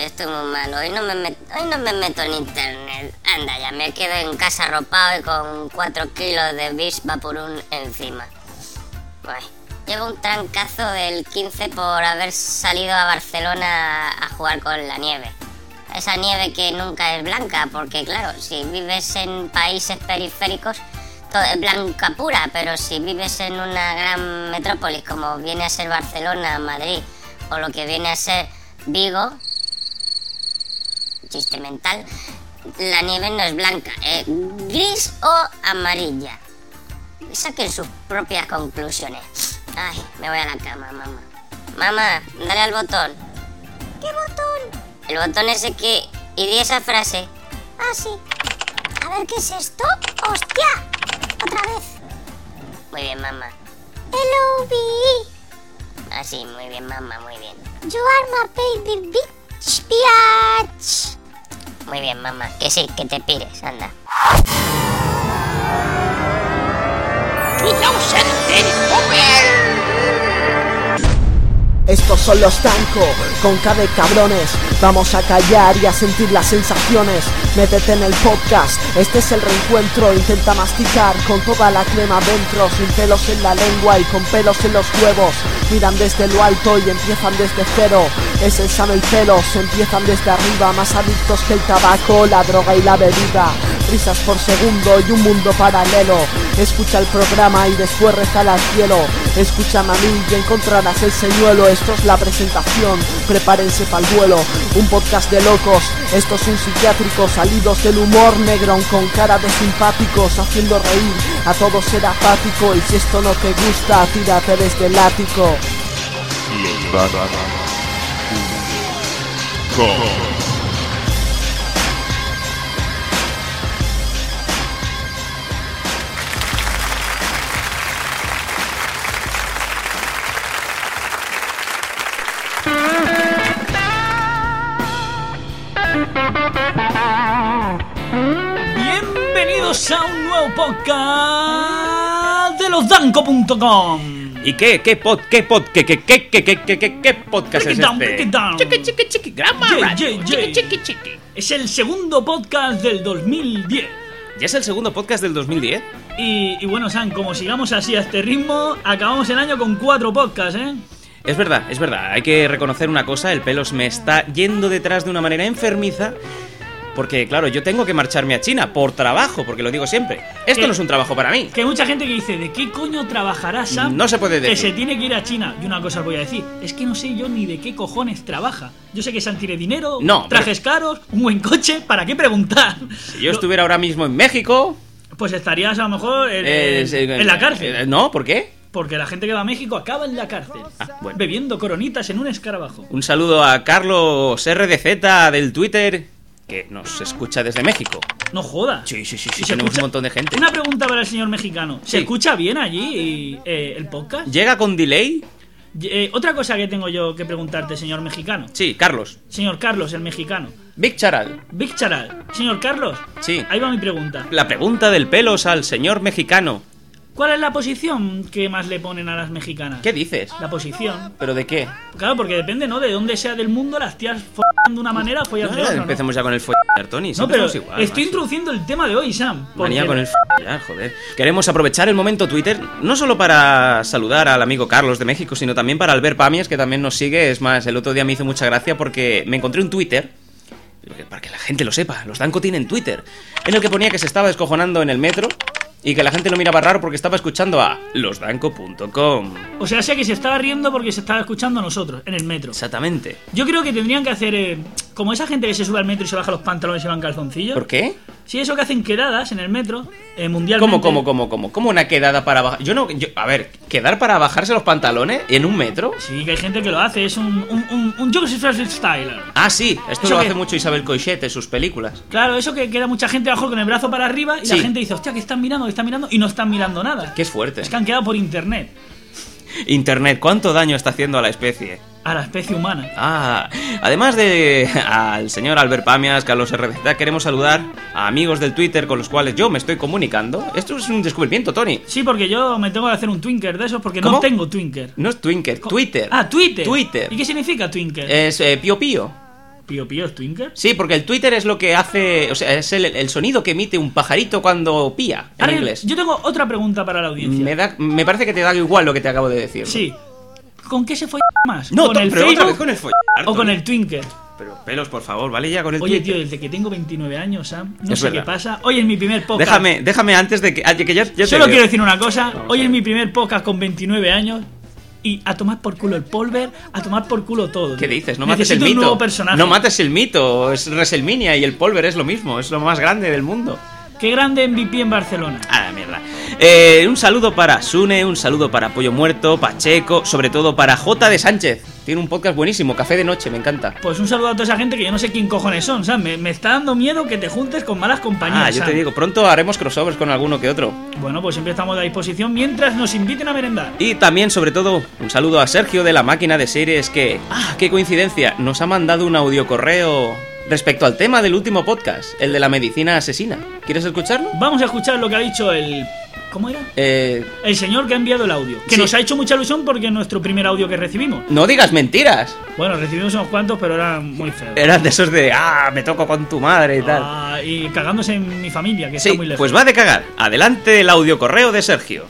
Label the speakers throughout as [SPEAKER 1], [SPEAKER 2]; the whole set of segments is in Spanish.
[SPEAKER 1] hoy estoy muy mal. Hoy no me meto en internet. Anda, ya me quedo en casa arropado y con 4 kilos de Vicks Vaporub encima. Pues, llevo un trancazo del 15 por haber salido a Barcelona a jugar con la nieve. Esa nieve que nunca es blanca, porque claro, si vives en países periféricos, todo es blanca pura, pero si vives en una gran metrópolis como viene a ser Barcelona, Madrid, o lo que viene a ser Vigo, chiste mental, la nieve no es blanca, es gris o amarilla. Saquen sus propias conclusiones. Ay, me voy a la cama, mamá. Mamá, dale al botón. ¿Qué botón? El botón ese que... Y di esa frase. Ah, sí. A ver, ¿qué es esto? ¡Hostia! Otra vez. Muy bien, mamá. Hello, B. Ah, sí, muy bien, mamá, muy bien. You are my baby bitch, bitch. Muy bien, mamá. Que sí, que te pires, anda.
[SPEAKER 2] Estos son los Danko, con cada cabrones. Vamos a callar y a sentir las sensaciones. Métete en el podcast, este es el reencuentro. Intenta masticar con toda la crema dentro, sin pelos en la lengua y con pelos en los huevos. Miran desde lo alto y empiezan desde cero. Es el sano el pelo, se empiezan desde arriba. Más adictos que el tabaco, la droga y la bebida. Risas por segundo y un mundo paralelo. Escucha el programa y después rezala al cielo. Escúchame a mí y encontrarás el señuelo. Esto es la presentación, prepárense pa'l duelo. Un podcast de locos, estos son psiquiátricos, salidos del humor negro, con cara de simpáticos, haciendo reír a todos ser apático. Y si esto no te gusta, tírate desde el ático.
[SPEAKER 3] Bienvenidos a un nuevo podcast de losdanko.com.
[SPEAKER 4] ¿Y qué podcast es este?
[SPEAKER 3] Es el segundo podcast del 2010.
[SPEAKER 4] ¿Ya es el segundo podcast del 2010?
[SPEAKER 3] Y bueno, Sam, como sigamos así a este ritmo, acabamos el año con 4 podcasts, ¿eh?
[SPEAKER 4] Es verdad, hay que reconocer una cosa, el pelos me está yendo detrás de una manera enfermiza. Porque, claro, yo tengo que marcharme a China por trabajo, porque lo digo siempre. Esto no es un trabajo para mí.
[SPEAKER 3] Que hay mucha gente que dice, ¿de qué coño trabajará Sam?
[SPEAKER 4] No se puede decir.
[SPEAKER 3] Que se tiene que ir a China. Y una cosa os voy a decir, es que no sé yo ni de qué cojones trabaja. Yo sé que Sam tiene dinero, trajes caros, un buen coche, ¿para qué preguntar?
[SPEAKER 4] Si yo estuviera ahora mismo en México...
[SPEAKER 3] Pues estarías a lo mejor en la cárcel.
[SPEAKER 4] ¿No? ¿Por qué?
[SPEAKER 3] Porque la gente que va a México acaba en la cárcel,
[SPEAKER 4] bueno.
[SPEAKER 3] Bebiendo coronitas en un escarabajo.
[SPEAKER 4] Un saludo a Carlos RDZ del Twitter, que nos escucha desde México.
[SPEAKER 3] No joda.
[SPEAKER 4] Sí, tenemos un montón de gente.
[SPEAKER 3] Una pregunta para el señor mexicano. ¿Se escucha bien allí el podcast?
[SPEAKER 4] ¿Llega con delay?
[SPEAKER 3] Otra cosa que tengo yo que preguntarte, señor mexicano.
[SPEAKER 4] Sí, Carlos.
[SPEAKER 3] Señor Carlos, el mexicano.
[SPEAKER 4] Big Charal.
[SPEAKER 3] Señor Carlos.
[SPEAKER 4] Sí.
[SPEAKER 3] Ahí va mi pregunta.
[SPEAKER 4] La pregunta del pelos al señor mexicano.
[SPEAKER 3] ¿Cuál es la posición que más le ponen a las mexicanas?
[SPEAKER 4] ¿Qué dices?
[SPEAKER 3] La posición.
[SPEAKER 4] ¿Pero de qué?
[SPEAKER 3] Claro, porque depende, ¿no? De dónde sea del mundo, las tías follan de una manera, follan de otra, ¿no?
[SPEAKER 4] Empecemos ya con el follar, Tony.
[SPEAKER 3] No, pero
[SPEAKER 4] igual,
[SPEAKER 3] estoy introduciendo el tema de hoy, Sam.
[SPEAKER 4] Manía con el follar, joder. Queremos aprovechar el momento Twitter, no solo para saludar al amigo Carlos de México, sino también para Albert Pamias, que también nos sigue. Es más, el otro día me hizo mucha gracia porque me encontré un Twitter, para que la gente lo sepa, los Danko tienen Twitter, en el que ponía que se estaba descojonando en el metro y que la gente lo miraba raro porque estaba escuchando a losdanko.com.
[SPEAKER 3] O sea, que se estaba riendo porque se estaba escuchando a nosotros en el metro.
[SPEAKER 4] Exactamente.
[SPEAKER 3] Yo creo que tendrían que hacer como esa gente que se sube al metro y se baja los pantalones y van calzoncillos.
[SPEAKER 4] ¿Por qué?
[SPEAKER 3] Sí, eso que hacen quedadas en el metro, mundialmente.
[SPEAKER 4] ¿Cómo una quedada para bajar? A ver, ¿quedar para bajarse los pantalones en un metro?
[SPEAKER 3] Sí, que hay gente que lo hace, es un Joseph Styler.
[SPEAKER 4] Ah, sí, esto lo hace mucho Isabel Coixet en sus películas.
[SPEAKER 3] Claro, eso que queda mucha gente abajo con el brazo para arriba y la gente dice, hostia, que están mirando, y no están mirando nada.
[SPEAKER 4] Que es fuerte.
[SPEAKER 3] Es que han quedado por internet.
[SPEAKER 4] Internet, ¿cuánto daño está haciendo a la especie?
[SPEAKER 3] A la especie humana.
[SPEAKER 4] Además de al señor Albert Pamias, Carlos RDZ, queremos saludar a amigos del Twitter con los cuales yo me estoy comunicando. Esto es un descubrimiento, Tony.
[SPEAKER 3] Sí, porque yo me tengo que hacer un Twinker de esos porque no tengo Twinker.
[SPEAKER 4] No es Twinker, Twitter.
[SPEAKER 3] Ah, Twitter.
[SPEAKER 4] Twitter.
[SPEAKER 3] ¿Y qué significa Twinker?
[SPEAKER 4] Es pío pío.
[SPEAKER 3] ¿Pío Pío es Twinkle?
[SPEAKER 4] Sí, porque el Twitter es lo que hace... O sea, es el sonido que emite un pajarito cuando pía, en inglés.
[SPEAKER 3] Yo tengo otra pregunta para la audiencia.
[SPEAKER 4] Me parece que te da igual lo que te acabo de decir, ¿no?
[SPEAKER 3] Sí. ¿Con qué se folla más?
[SPEAKER 4] No,
[SPEAKER 3] ¿Con el
[SPEAKER 4] pero
[SPEAKER 3] Facebook
[SPEAKER 4] otra vez con el follar,
[SPEAKER 3] o con el Twinkle?
[SPEAKER 4] Pero pelos, por favor, vale ya con el
[SPEAKER 3] Oye,
[SPEAKER 4] Twitter.
[SPEAKER 3] tío, desde que tengo 29 años, Sam, no
[SPEAKER 4] Es
[SPEAKER 3] sé
[SPEAKER 4] verdad.
[SPEAKER 3] qué pasa. Hoy es mi primer podcast.
[SPEAKER 4] Déjame antes de que yo te
[SPEAKER 3] Solo
[SPEAKER 4] veo.
[SPEAKER 3] quiero decir una cosa. Hoy es mi primer podcast con 29 años. Y a tomar por culo el polver, a tomar por culo todo.
[SPEAKER 4] ¿Qué
[SPEAKER 3] tío.
[SPEAKER 4] dices? No mates el
[SPEAKER 3] Necesito un
[SPEAKER 4] mito.
[SPEAKER 3] nuevo personaje.
[SPEAKER 4] No mates el mito. Es WrestleMania y el Polver es lo mismo. Es lo más grande del mundo.
[SPEAKER 3] Qué grande MVP en Barcelona.
[SPEAKER 4] Ah, mierda. Un saludo para Sune, un saludo para Pollo Muerto, Pacheco, sobre todo para J. de Sánchez. Tiene un podcast buenísimo, Café de Noche, me encanta.
[SPEAKER 3] Pues un saludo a toda esa gente que yo no sé quién cojones son, ¿sabes? Me está dando miedo que te juntes con malas compañías.
[SPEAKER 4] Yo te digo, pronto haremos crossovers con alguno que otro.
[SPEAKER 3] Bueno, pues siempre estamos a disposición mientras nos inviten a merendar.
[SPEAKER 4] Y también, sobre todo, un saludo a Sergio de La Máquina de Series que, qué coincidencia, nos ha mandado un audio correo respecto al tema del último podcast, el de la medicina asesina. ¿Quieres escucharlo?
[SPEAKER 3] Vamos a escuchar lo que ha dicho el... ¿Cómo era? El señor que ha enviado el audio. Que
[SPEAKER 4] sí.
[SPEAKER 3] nos ha hecho mucha ilusión porque es nuestro primer audio que recibimos.
[SPEAKER 4] No digas mentiras.
[SPEAKER 3] Bueno, recibimos unos cuantos, pero eran muy feos.
[SPEAKER 4] Eran de esos de, me toco con tu madre y tal.
[SPEAKER 3] Y cagándose en mi familia, que
[SPEAKER 4] sí,
[SPEAKER 3] está muy lejos.
[SPEAKER 4] Pues va de cagar. Adelante el audio correo de Sergio.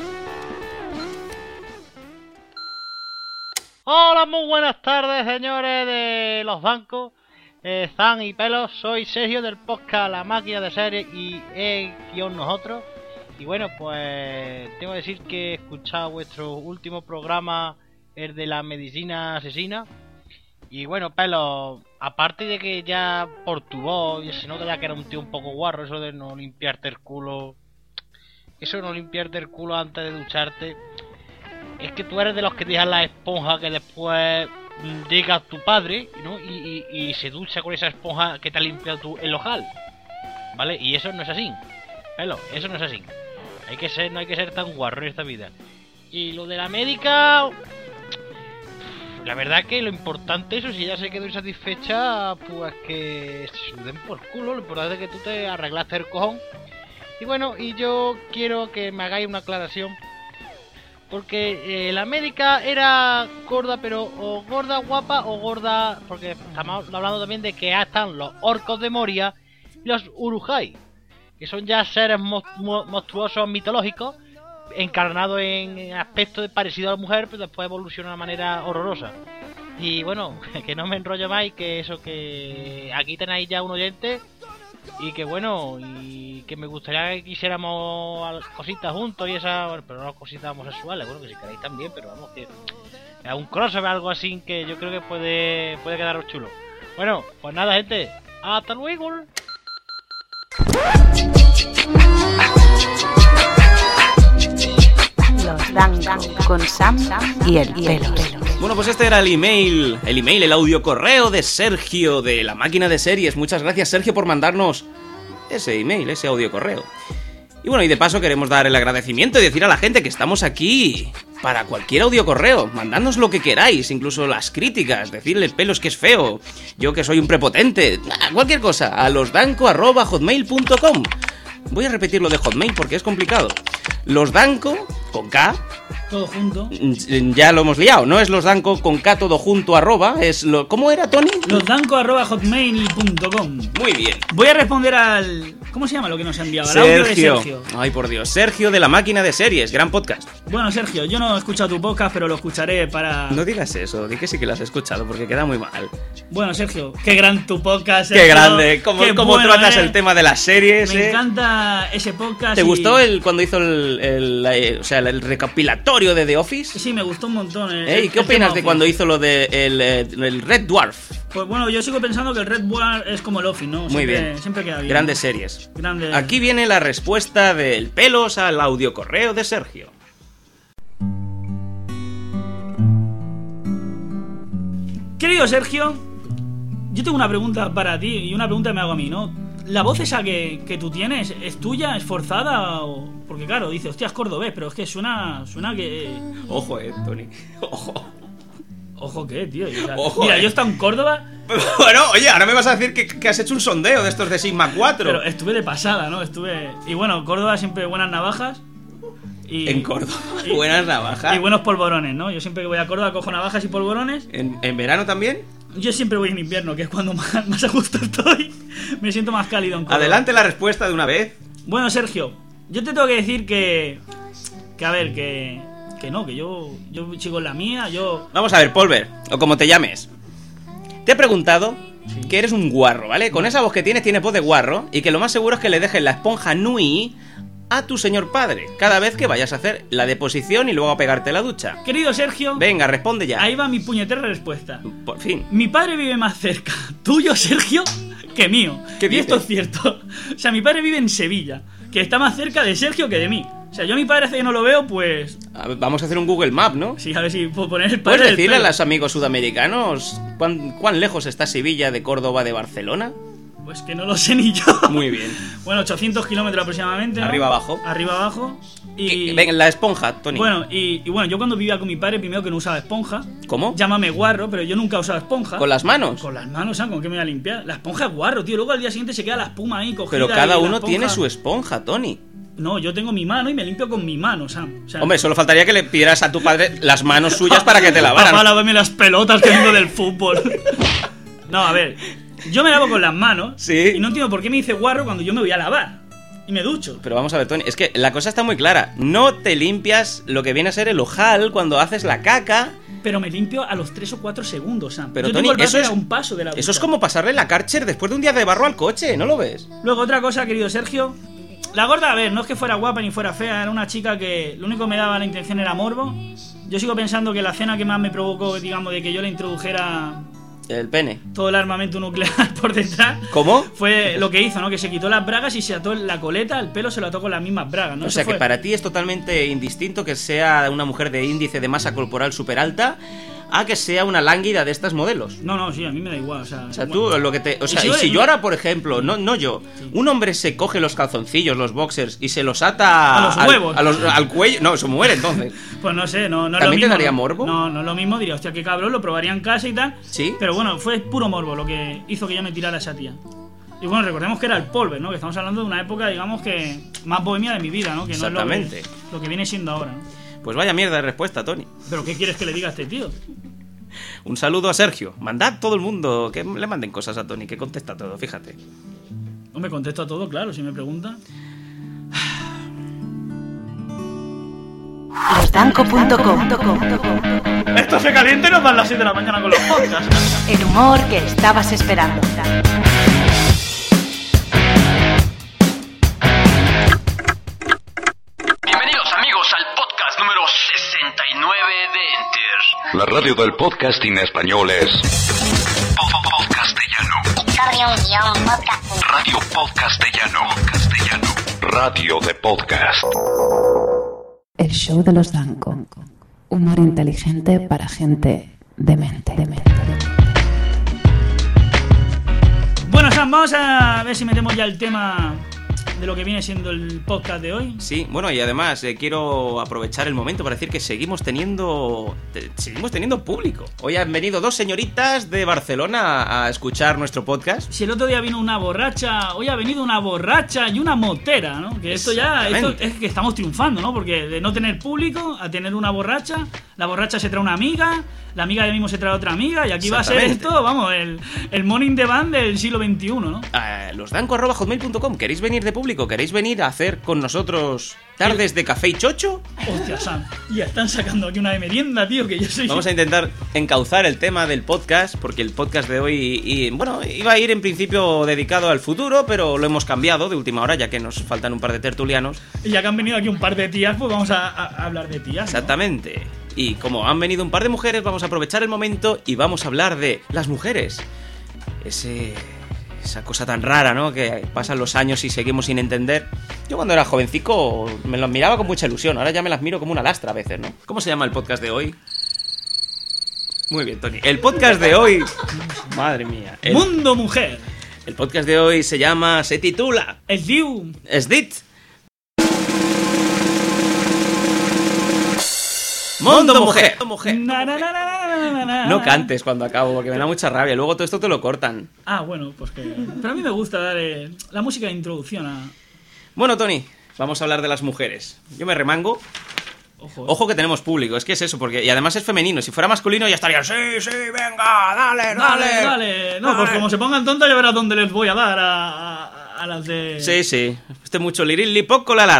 [SPEAKER 5] Hola, muy buenas tardes, señores de los bancos, Zan y Pelos. Soy Sergio del podcast La Máquina de Series y nosotros. Y bueno, pues tengo que decir que he escuchado vuestro último programa, el de la medicina asesina. Y bueno, Pelos, aparte de que ya por tu voz se nota ya que era un tío un poco guarro, eso de no limpiarte el culo. Eso de no limpiarte el culo antes de ducharte. Es que tú eres de los que dejan la esponja que después llega tu padre, ¿no? Y se ducha con esa esponja que te ha limpiado el ojal, ¿vale? Y eso no es así, Pelo, eso no es así. No hay que ser tan guarro en esta vida. Y lo de la médica, la verdad que lo importante, eso, si ella se quedó insatisfecha, pues que se den por culo. Lo importante es que tú te arreglaste el cojón. Y bueno, y yo quiero que me hagáis una aclaración. Porque la médica era gorda, pero o gorda guapa o gorda... Porque estamos hablando también de que están los orcos de Moria y los Urujai, que son ya seres monstruosos mitológicos, encarnados en aspecto parecido a la mujer, pero después evolucionan de una manera horrorosa. Y bueno, que no me enrollo más y que eso, que aquí tenéis ya un oyente... Y que bueno, y que me gustaría que hiciéramos cositas juntos y esas, bueno, pero no cositas homosexuales, bueno, que si queréis también, pero vamos, que un crossover, algo así, que yo creo que puede quedaros chulo. Bueno, pues nada, gente, hasta luego.
[SPEAKER 6] Los Dan con Sam y el Pelos.
[SPEAKER 4] Bueno, pues este era el audio correo de Sergio de La Máquina de Series. Muchas gracias, Sergio, por mandarnos ese email, ese audio correo. Y bueno, y de paso queremos dar el agradecimiento y decir a la gente que estamos aquí para cualquier audio correo. Mandadnos lo que queráis, incluso las críticas, decirle Pelos que es feo, yo que soy un prepotente, cualquier cosa, a losdanco@hotmail.com. Voy a repetir lo de Hotmail porque es complicado. Losdanco, con K.
[SPEAKER 3] Todo junto.
[SPEAKER 4] Ya lo hemos liado, no es losdanco con K todo junto @, ¿cómo era, Tony?
[SPEAKER 3] Losdanco@hotmail.com.
[SPEAKER 4] Muy bien.
[SPEAKER 3] Voy a responder al... ¿Cómo se llama lo que nos ha enviado? Al audio de Sergio.
[SPEAKER 4] Ay, por Dios. Sergio de La Máquina de Series, gran podcast.
[SPEAKER 3] Bueno, Sergio, yo no he escuchado tu podcast, pero lo escucharé para...
[SPEAKER 4] No digas eso, di que sí que lo has escuchado, porque queda muy mal.
[SPEAKER 3] Bueno, Sergio, qué gran tu podcast, Sergio.
[SPEAKER 4] Qué grande, cómo bueno, tratas el tema de las series.
[SPEAKER 3] Me encanta ese podcast.
[SPEAKER 4] ¿Te gustó cuando hizo el recopilatorio de The Office?
[SPEAKER 3] Sí, me gustó un montón.
[SPEAKER 4] ¿Y qué opinas de cuando hizo lo de el Red Dwarf?
[SPEAKER 3] Pues bueno, yo sigo pensando que el Red Dwarf es como el Office, ¿no?
[SPEAKER 4] Muy bien.
[SPEAKER 3] Siempre queda bien.
[SPEAKER 4] Grandes series.
[SPEAKER 3] Grande.
[SPEAKER 4] Aquí viene la respuesta del Pelos al audio correo de Sergio.
[SPEAKER 3] Querido Sergio, yo tengo una pregunta para ti y una pregunta me hago a mí, ¿no? ¿La voz esa que tú tienes es tuya, es forzada? Porque claro, dice, hostia, es cordobés, pero es que suena que...
[SPEAKER 4] Ojo, Tony, ojo.
[SPEAKER 3] ¿Ojo qué, tío? O sea,
[SPEAKER 4] ojo,
[SPEAKER 3] mira, yo he estado en Córdoba...
[SPEAKER 4] Bueno, oye, ahora me vas a decir que has hecho un sondeo de estos de Sigma 4.
[SPEAKER 3] Pero estuve de pasada, ¿no? Y bueno, Córdoba siempre buenas navajas.
[SPEAKER 4] En Córdoba, buenas navajas.
[SPEAKER 3] Y buenos polvorones, ¿no? Yo siempre que voy a Córdoba cojo navajas y polvorones.
[SPEAKER 4] ¿En verano también?
[SPEAKER 3] Yo siempre voy en invierno, que es cuando más a gusto estoy. Me siento más cálido en Córdoba.
[SPEAKER 4] Adelante la respuesta de una vez.
[SPEAKER 3] Bueno, Sergio, yo te tengo que decir que yo sigo en la mía,
[SPEAKER 4] Vamos a ver, Polver, o como te llames. Te he preguntado que eres un guarro, ¿vale? Con esa voz que tienes voz de guarro. Y que lo más seguro es que le dejes la esponja Nui a tu señor padre cada vez que vayas a hacer la deposición y luego a pegarte la ducha.
[SPEAKER 3] Querido Sergio,
[SPEAKER 4] venga, responde ya.
[SPEAKER 3] Ahí va mi puñetera respuesta.
[SPEAKER 4] Por fin.
[SPEAKER 3] Mi padre vive más cerca tuyo, Sergio, que mío.
[SPEAKER 4] ¿Qué
[SPEAKER 3] y
[SPEAKER 4] dices?
[SPEAKER 3] esto es cierto. O sea, mi padre vive en Sevilla, que está más cerca de Sergio que de mí. O sea, yo a mi padre hace que no lo veo, pues...
[SPEAKER 4] Vamos a hacer un Google Map, ¿no?
[SPEAKER 3] Sí, a ver si puedo poner el padre.
[SPEAKER 4] ¿Puedes decirle a
[SPEAKER 3] del pelo.
[SPEAKER 4] los amigos sudamericanos cuán lejos está Sevilla de Córdoba de Barcelona?
[SPEAKER 3] Pues que no lo sé ni yo.
[SPEAKER 4] Muy bien.
[SPEAKER 3] Bueno, 800 kilómetros aproximadamente, ¿no?
[SPEAKER 4] Arriba abajo.
[SPEAKER 3] Arriba abajo. Y...
[SPEAKER 4] Venga, la esponja, Tony.
[SPEAKER 3] Bueno, y bueno, yo cuando vivía con mi padre, primero que no usaba esponja.
[SPEAKER 4] ¿Cómo?
[SPEAKER 3] Llámame guarro, pero yo nunca usaba esponja.
[SPEAKER 4] ¿Con las manos?
[SPEAKER 3] Con las manos, ¿sabes? ¿Con qué me voy a limpiar? La esponja es guarro, tío. Luego al día siguiente se queda la espuma ahí cogida.
[SPEAKER 4] Pero cada
[SPEAKER 3] y la
[SPEAKER 4] uno
[SPEAKER 3] esponja...
[SPEAKER 4] tiene su esponja, Tony.
[SPEAKER 3] No, yo tengo mi mano y me limpio con mi mano, Sam. O sea,
[SPEAKER 4] Hombre, solo faltaría que le pidieras a tu padre las manos suyas para que te lavaran.
[SPEAKER 3] Papá, lávame las pelotas que vengo del fútbol. No, a ver. Yo me lavo con las manos.
[SPEAKER 4] Sí.
[SPEAKER 3] Y no entiendo por qué me dice guarro cuando yo me voy a lavar. Y me ducho.
[SPEAKER 4] Pero vamos a ver, Tony, es que la cosa está muy clara. No te limpias lo que viene a ser el ojal cuando haces la caca.
[SPEAKER 3] Pero me limpio a los 3 o 4 segundos, Sam.
[SPEAKER 4] Pero
[SPEAKER 3] yo
[SPEAKER 4] Tony,
[SPEAKER 3] tengo el
[SPEAKER 4] eso
[SPEAKER 3] váter
[SPEAKER 4] es
[SPEAKER 3] a un paso de la
[SPEAKER 4] Eso es
[SPEAKER 3] ducha.
[SPEAKER 4] como pasarle la Karcher después de un día de barro al coche, ¿no lo ves?
[SPEAKER 3] Luego, otra cosa, querido Sergio. La gorda, a ver, no es que fuera guapa ni fuera fea. Era una chica que lo único que me daba la intención era morbo. Yo sigo pensando que la cena que más me provocó, digamos, de que yo le introdujera
[SPEAKER 4] El pene.
[SPEAKER 3] todo el armamento nuclear por detrás.
[SPEAKER 4] ¿Cómo?
[SPEAKER 3] Fue lo que hizo, ¿no? Que se quitó las bragas y se ató la coleta, el pelo se lo ató con las mismas bragas, ¿no?
[SPEAKER 4] O sea
[SPEAKER 3] Eso
[SPEAKER 4] que
[SPEAKER 3] fue-
[SPEAKER 4] para ti es totalmente indistinto que sea una mujer de índice de masa corporal súper alta a que sea una lánguida de estas modelos.
[SPEAKER 3] No, sí, a mí me da igual, o sea...
[SPEAKER 4] O sea,
[SPEAKER 3] bueno.
[SPEAKER 4] tú lo que te... O sea,
[SPEAKER 3] Y
[SPEAKER 4] y
[SPEAKER 3] si
[SPEAKER 4] si
[SPEAKER 3] yo-
[SPEAKER 4] yo ahora, por ejemplo, no yo, un hombre se coge los calzoncillos, los boxers, y se los ata...
[SPEAKER 3] A los huevos.
[SPEAKER 4] al cuello... No, se muere entonces.
[SPEAKER 3] Pues no sé, no es lo
[SPEAKER 4] ¿También
[SPEAKER 3] mismo.
[SPEAKER 4] te daría
[SPEAKER 3] ¿no?
[SPEAKER 4] morbo?
[SPEAKER 3] No es lo mismo, diría, hostia, qué cabrón, lo probaría en casa y tal.
[SPEAKER 4] Sí.
[SPEAKER 3] Pero bueno, fue puro morbo lo que hizo que yo me tirara a esa tía. Y bueno, recordemos que era el Polver, ¿no? Que estamos hablando de una época, digamos, que más bohemia de mi vida, ¿no? Que no
[SPEAKER 4] Exactamente.
[SPEAKER 3] es lo que viene siendo ahora, ¿no?
[SPEAKER 4] Pues vaya mierda de respuesta, Tony.
[SPEAKER 3] Pero ¿qué quieres que le diga a este tío?
[SPEAKER 4] Un saludo a Sergio. Mandad todo el mundo que le manden cosas a Tony, que contesta todo, fíjate.
[SPEAKER 3] No me contesto a todo, claro, si me pregunta.
[SPEAKER 6] Losdanco.com.
[SPEAKER 3] Esto se calienta y nos dan las 6 de la mañana con los podcasts.
[SPEAKER 6] El humor que estabas esperando.
[SPEAKER 7] Bienvenidos amigos al podcast número 69 de Enter.
[SPEAKER 8] La radio del podcast en español es
[SPEAKER 7] Podcastellano. Radio Podcastellano. Radio de podcast.
[SPEAKER 9] El show de los Danco. Humor inteligente para gente demente.
[SPEAKER 3] Bueno, Sam, vamos a ver si metemos ya el tema de lo que viene siendo el podcast de hoy.
[SPEAKER 4] Sí, bueno, y además quiero aprovechar el momento para decir que seguimos teniendo público. Hoy han venido dos señoritas de Barcelona a escuchar nuestro podcast.
[SPEAKER 3] Si el otro día vino una borracha, hoy ha venido una borracha y una motera, ¿no? Que esto
[SPEAKER 4] Exactamente.
[SPEAKER 3] es que estamos triunfando, ¿no? Porque de no tener público a tener una borracha, la borracha se trae una amiga, la amiga ya mismo se trae otra amiga y aquí va a ser
[SPEAKER 4] Exactamente.
[SPEAKER 3] esto, vamos, el morning the band del siglo XXI, ¿no?
[SPEAKER 4] Losdanco@hotmail.com. ¿Queréis venir de público? ¿Queréis venir a hacer con nosotros tardes de café y chocho?
[SPEAKER 3] Hostia, Sam, ya están sacando aquí una de merienda, tío, que yo soy...
[SPEAKER 4] Vamos a intentar encauzar el tema del podcast, porque el podcast de hoy, bueno, iba a ir en principio dedicado al futuro, pero lo hemos cambiado de última hora, ya que nos faltan un par de tertulianos.
[SPEAKER 3] Y ya que han venido aquí un par de tías, pues vamos a hablar de tías, ¿no?
[SPEAKER 4] Exactamente. Y como han venido un par de mujeres, vamos a aprovechar el momento y vamos a hablar de las mujeres. Esa cosa tan rara, ¿no? Que pasan los años y seguimos sin entender. Yo cuando era jovencico me las miraba con mucha ilusión. Ahora ya me las miro como una lastra a veces, ¿no? ¿Cómo se llama el podcast de hoy? Muy bien, Tony. El podcast de hoy... Madre mía.
[SPEAKER 3] Mundo Mujer.
[SPEAKER 4] El podcast de hoy se titula...
[SPEAKER 3] El Diu.
[SPEAKER 4] Es dit. Mundo Mujer.
[SPEAKER 3] Na, na, na, na, na, na.
[SPEAKER 4] No cantes cuando acabo, porque me da mucha rabia. Luego todo esto te lo cortan.
[SPEAKER 3] Ah, bueno, pues que... Pero a mí me gusta dar la música de introducción a...
[SPEAKER 4] Bueno, Tony, vamos a hablar de las mujeres. Yo me remango Ojo que tenemos público, es que es eso, porque y además es femenino. Si fuera masculino ya estarían, sí, venga, dale.
[SPEAKER 3] No, pues como se pongan tontas ya verás dónde les voy a dar a las de...
[SPEAKER 4] Sí. Este mucho lirili poco la.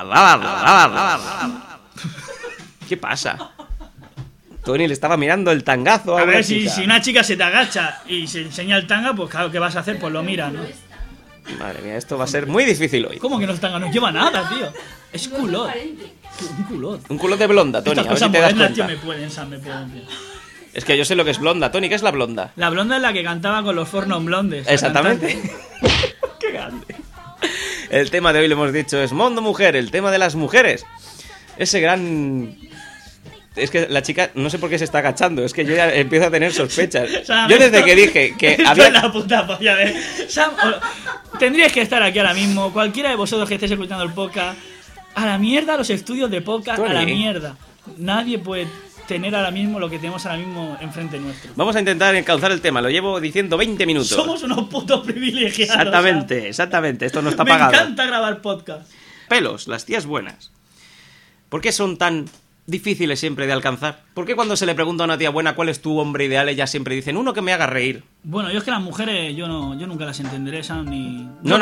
[SPEAKER 4] ¿Qué pasa? Tony le estaba mirando el tangazo a
[SPEAKER 3] ver,
[SPEAKER 4] una
[SPEAKER 3] si
[SPEAKER 4] chica.
[SPEAKER 3] Si una chica se te agacha y se enseña el tanga, pues claro, ¿qué vas a hacer? Pues lo miras, ¿no?
[SPEAKER 4] Madre mía, esto va a ser muy difícil hoy.
[SPEAKER 3] ¿Cómo que no es tanga? No lleva nada, tío. Es culot. Un culot.
[SPEAKER 4] Un culot de blonda, Tony,
[SPEAKER 3] Estas
[SPEAKER 4] a ver si
[SPEAKER 3] cosas
[SPEAKER 4] te das
[SPEAKER 3] modernas,
[SPEAKER 4] cuenta.
[SPEAKER 3] tío, me pueden, Sam, me pueden, tío.
[SPEAKER 4] Es que yo sé lo que es blonda. Tony, ¿qué es la blonda?
[SPEAKER 3] La blonda es la que cantaba con los Four Non Blondes.
[SPEAKER 4] Exactamente. Qué grande. El tema de hoy, lo hemos dicho, es Mundo Mujer, el tema de las mujeres. Ese gran... Es que la chica, no sé por qué se está agachando, es que yo ya empiezo a tener sospechas.
[SPEAKER 3] Sam,
[SPEAKER 4] Yo desde que dije que
[SPEAKER 3] esto
[SPEAKER 4] había...
[SPEAKER 3] es la puta polla de... Sam, tendríais que estar aquí ahora mismo, cualquiera de vosotros que estéis escuchando el podcast, a la mierda los estudios de podcast,
[SPEAKER 4] Tony.
[SPEAKER 3] a la mierda. Nadie puede tener ahora mismo lo que tenemos ahora mismo enfrente nuestro.
[SPEAKER 4] Vamos a intentar encauzar el tema, lo llevo diciendo 20 minutos.
[SPEAKER 3] Somos unos putos privilegiados.
[SPEAKER 4] Exactamente, esto no está
[SPEAKER 3] Me
[SPEAKER 4] pagado.
[SPEAKER 3] Me encanta grabar podcast.
[SPEAKER 4] Pelos, las tías buenas. ¿Por qué son tan difíciles siempre de alcanzar? ¿Por qué cuando se le pregunta a una tía buena cuál es tu hombre ideal, ellas siempre dicen uno que me haga reír?
[SPEAKER 3] Bueno, yo es que las mujeres yo nunca las entenderé, Sam, ni...
[SPEAKER 4] No.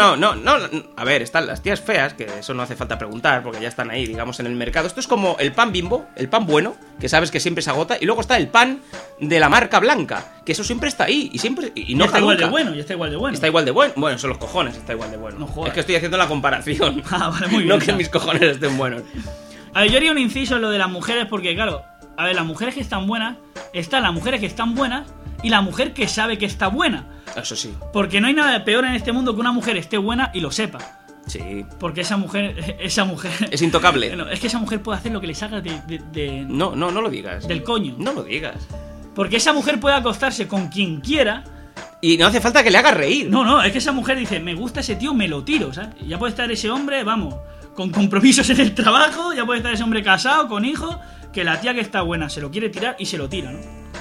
[SPEAKER 4] A ver, están las tías feas, que eso no hace falta preguntar, porque ya están ahí, digamos, en el mercado. Esto es como el pan Bimbo, el pan bueno, que sabes que siempre se agota, y luego está el pan de la marca blanca, que eso siempre está ahí, y siempre... Y no
[SPEAKER 3] está igual de
[SPEAKER 4] caduca.
[SPEAKER 3] bueno, y está igual de bueno.
[SPEAKER 4] Está igual de bueno. Bueno, son los cojones, está igual de bueno.
[SPEAKER 3] No jodas.
[SPEAKER 4] Es que estoy haciendo la comparación.
[SPEAKER 3] Ah, vale, muy bien.
[SPEAKER 4] No que mis cojones estén buenos.
[SPEAKER 3] A ver, yo haría un inciso en lo de las mujeres porque, claro, a ver, las mujeres que están buenas, están las mujeres que están buenas y la mujer que sabe que está buena.
[SPEAKER 4] Eso sí.
[SPEAKER 3] Porque no hay nada peor en este mundo que una mujer esté buena y lo sepa.
[SPEAKER 4] Sí.
[SPEAKER 3] Porque esa mujer...
[SPEAKER 4] Es intocable.
[SPEAKER 3] No, es que esa mujer puede hacer lo que le salga de
[SPEAKER 4] No lo digas.
[SPEAKER 3] del coño.
[SPEAKER 4] No lo digas.
[SPEAKER 3] Porque esa mujer puede acostarse con quien quiera.
[SPEAKER 4] Y no hace falta que le haga reír.
[SPEAKER 3] No, es que esa mujer dice, me gusta ese tío, me lo tiro, ¿sabes? Y ya puede estar ese hombre, vamos, con compromisos en el trabajo, ya puede estar ese hombre casado, con hijos, que la tía que está buena se lo quiere tirar y se lo tira, ¿no?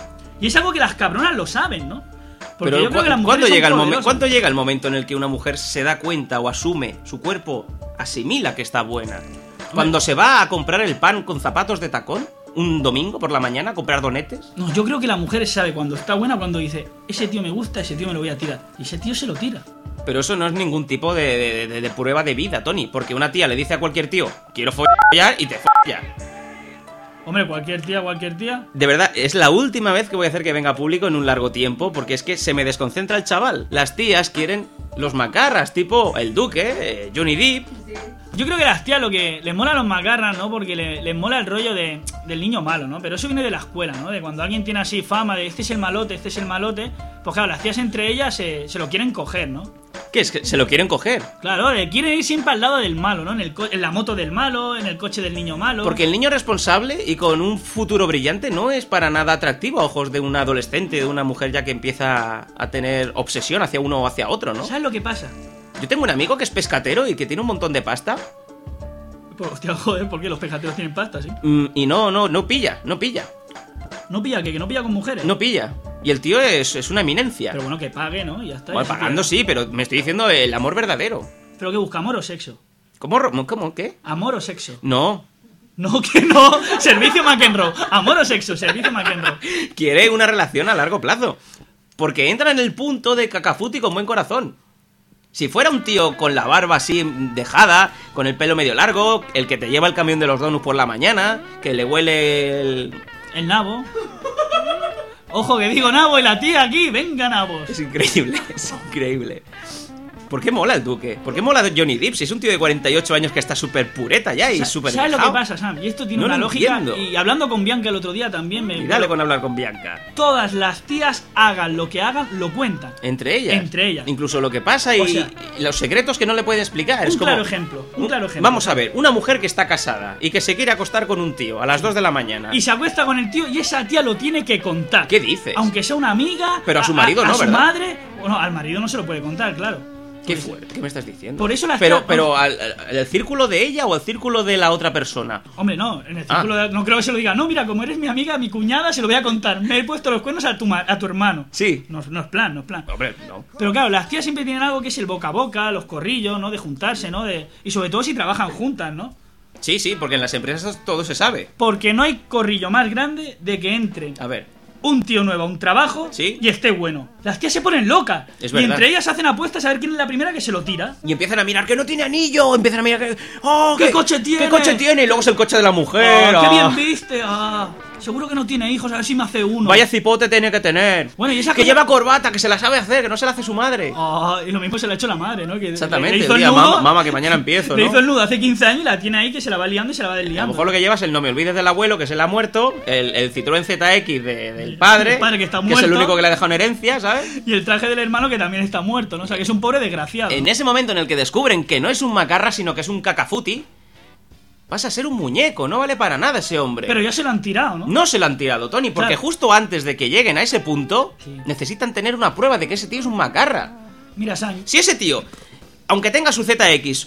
[SPEAKER 3] Y es algo que las cabronas lo saben, ¿no? Porque
[SPEAKER 4] Pero
[SPEAKER 3] yo creo que las mujeres
[SPEAKER 4] ¿cuándo
[SPEAKER 3] son
[SPEAKER 4] llega el momento?
[SPEAKER 3] poderosas.
[SPEAKER 4] ¿Cuándo llega el momento en el que una mujer se da cuenta o asume, su cuerpo asimila que está buena? ¿Cuando se va a comprar el pan con zapatos de tacón? ¿Un domingo por la mañana a comprar donetes?
[SPEAKER 3] No, yo creo que la mujer sabe cuando está buena, cuando dice, ese tío me gusta, ese tío me lo voy a tirar. Y ese tío se lo tira.
[SPEAKER 4] Pero eso no es ningún tipo de prueba de vida, Tony. Porque una tía le dice a cualquier tío, quiero follar, y te folla.
[SPEAKER 3] Hombre, cualquier tía.
[SPEAKER 4] De verdad, es la última vez que voy a hacer que venga público en un largo tiempo, porque es que se me desconcentra el chaval. Las tías quieren los macarras, tipo el Duque, Johnny Depp.
[SPEAKER 3] Yo creo que a las tías lo que les mola a los macarras, ¿no? Porque les mola el rollo del niño malo, ¿no? Pero eso viene de la escuela, ¿no? De cuando alguien tiene así fama de este es el malote, pues claro, las tías entre ellas se lo quieren coger, ¿no?
[SPEAKER 4] ¿Qué es? ¿Que se lo quieren coger?
[SPEAKER 3] Claro, quieren ir siempre al lado del malo, ¿no? En la moto del malo, en el coche del niño malo.
[SPEAKER 4] Porque el niño responsable y con un futuro brillante no es para nada atractivo a ojos de un adolescente, de una mujer ya que empieza a tener obsesión hacia uno o hacia otro, ¿no?
[SPEAKER 3] ¿Sabes lo que pasa?
[SPEAKER 4] Yo tengo un amigo que es pescatero y que tiene un montón de pasta.
[SPEAKER 3] Pues hostia, joder, ¿por qué los pescateros tienen pasta, sí?
[SPEAKER 4] Y no pilla.
[SPEAKER 3] ¿No pilla qué? ¿Que no pilla con mujeres?
[SPEAKER 4] No pilla. Y el tío es una eminencia.
[SPEAKER 3] Pero bueno, que pague, ¿no? Y ya está.
[SPEAKER 4] Bueno, pagando sí, pero me estoy diciendo el amor verdadero.
[SPEAKER 3] ¿Pero qué busca? ¿Amor o sexo?
[SPEAKER 4] ¿Cómo? ¿Qué?
[SPEAKER 3] ¿Amor o sexo?
[SPEAKER 4] No.
[SPEAKER 3] No, que no. Servicio McEnroe. Amor o sexo, servicio McEnroe.
[SPEAKER 4] Quiere una relación a largo plazo. Porque entra en el punto de cacafuti con buen corazón. Si fuera un tío con la barba así dejada, con el pelo medio largo, el que te lleva el camión de los donuts por la mañana, que le huele
[SPEAKER 3] el nabo. Ojo que digo nabo y la tía aquí, venga nabos.
[SPEAKER 4] Es increíble, es increíble. ¿Por qué mola el Duque? ¿Por qué mola Johnny Depp? Si es un tío de 48 años que está súper pureta ya y súper
[SPEAKER 3] ¿Sabes
[SPEAKER 4] dejado?
[SPEAKER 3] lo que pasa, Sam? Y esto tiene
[SPEAKER 4] No
[SPEAKER 3] una
[SPEAKER 4] lo
[SPEAKER 3] lógica.
[SPEAKER 4] entiendo.
[SPEAKER 3] Y hablando con Bianca el otro día también me...
[SPEAKER 4] Y dale con hablar con Bianca.
[SPEAKER 3] Todas las tías hagan lo que hagan, lo cuentan.
[SPEAKER 4] Entre ellas.
[SPEAKER 3] Entre ellas.
[SPEAKER 4] Incluso lo que pasa y,
[SPEAKER 3] O sea,
[SPEAKER 4] y los secretos que no le puede explicar.
[SPEAKER 3] Un claro ejemplo.
[SPEAKER 4] Vamos a ver, una mujer que está casada y que se quiere acostar con un tío a las 2 de la mañana.
[SPEAKER 3] Y se acuesta con el tío y esa tía lo tiene que contar.
[SPEAKER 4] ¿Qué dices?
[SPEAKER 3] Aunque sea una amiga.
[SPEAKER 4] Pero a su marido no,
[SPEAKER 3] a su
[SPEAKER 4] ¿verdad?
[SPEAKER 3] madre. Bueno, al marido no se lo puede contar, claro.
[SPEAKER 4] Qué fuerte, ¿qué me estás diciendo?
[SPEAKER 3] Por eso las
[SPEAKER 4] Pero
[SPEAKER 3] tías-
[SPEAKER 4] ¿al círculo de ella o al círculo de la otra persona?
[SPEAKER 3] Hombre, no, en el círculo no creo que se lo diga. No, mira, como eres mi amiga, mi cuñada, se lo voy a contar. Me he puesto los cuernos a tu hermano.
[SPEAKER 4] Sí.
[SPEAKER 3] No es plan.
[SPEAKER 4] Hombre, no.
[SPEAKER 3] Pero claro, las tías siempre tienen algo que es el boca a boca, los corrillos, ¿no? De juntarse, ¿no? Y sobre todo si trabajan juntas, ¿no?
[SPEAKER 4] Sí, porque en las empresas todo se sabe.
[SPEAKER 3] Porque no hay corrillo más grande de que entre
[SPEAKER 4] A ver,
[SPEAKER 3] un tío nuevo a un trabajo
[SPEAKER 4] Sí.
[SPEAKER 3] y esté bueno. Las tías se ponen locas.
[SPEAKER 4] Es
[SPEAKER 3] y
[SPEAKER 4] verdad.
[SPEAKER 3] entre ellas hacen apuestas a ver quién es la primera que se lo tira.
[SPEAKER 4] y empiezan a mirar que no tiene anillo, empiezan a mirar que... ¡Oh,
[SPEAKER 3] ¿Qué coche tiene?
[SPEAKER 4] ¿Qué coche tiene? Y luego es el coche de la mujer.
[SPEAKER 3] ¡Qué bien
[SPEAKER 4] ah.
[SPEAKER 3] viste! Seguro que no tiene hijos, a ver si me hace uno.
[SPEAKER 4] Vaya cipote tiene que tener.
[SPEAKER 3] Bueno, y esa
[SPEAKER 4] que
[SPEAKER 3] cosa-
[SPEAKER 4] lleva corbata, que se la sabe hacer, que no se la hace su madre.
[SPEAKER 3] Y lo mismo se le ha hecho la madre, ¿no? Que
[SPEAKER 4] Exactamente,
[SPEAKER 3] le hizo el
[SPEAKER 4] tía,
[SPEAKER 3] nudo,
[SPEAKER 4] mamá, que mañana empiezo,
[SPEAKER 3] Le
[SPEAKER 4] ¿no?
[SPEAKER 3] hizo el nudo hace 15 años y la tiene ahí que se la va liando y se la va
[SPEAKER 4] A lo
[SPEAKER 3] desliando.
[SPEAKER 4] mejor lo que lleva es el no me olvides del abuelo, que se le ha muerto, el Citroën ZX del padre,
[SPEAKER 3] El padre que está
[SPEAKER 4] es el
[SPEAKER 3] muerto.
[SPEAKER 4] único que le ha dejado en herencia, ¿sabes?
[SPEAKER 3] Y el traje del hermano que también está muerto, ¿no? O sea, que es un pobre desgraciado.
[SPEAKER 4] En ese momento en el que descubren que no es un macarra, sino que es un cacafuti, vas a ser un muñeco, no vale para nada ese hombre.
[SPEAKER 3] Pero ya se lo han tirado, ¿no?
[SPEAKER 4] No se lo han tirado, Tony, porque
[SPEAKER 3] Claro.
[SPEAKER 4] justo antes de que lleguen a ese punto,
[SPEAKER 3] Sí.
[SPEAKER 4] necesitan tener una prueba de que ese tío es un macarra.
[SPEAKER 3] Mira, Sam,
[SPEAKER 4] Si ese tío, aunque tenga su ZX,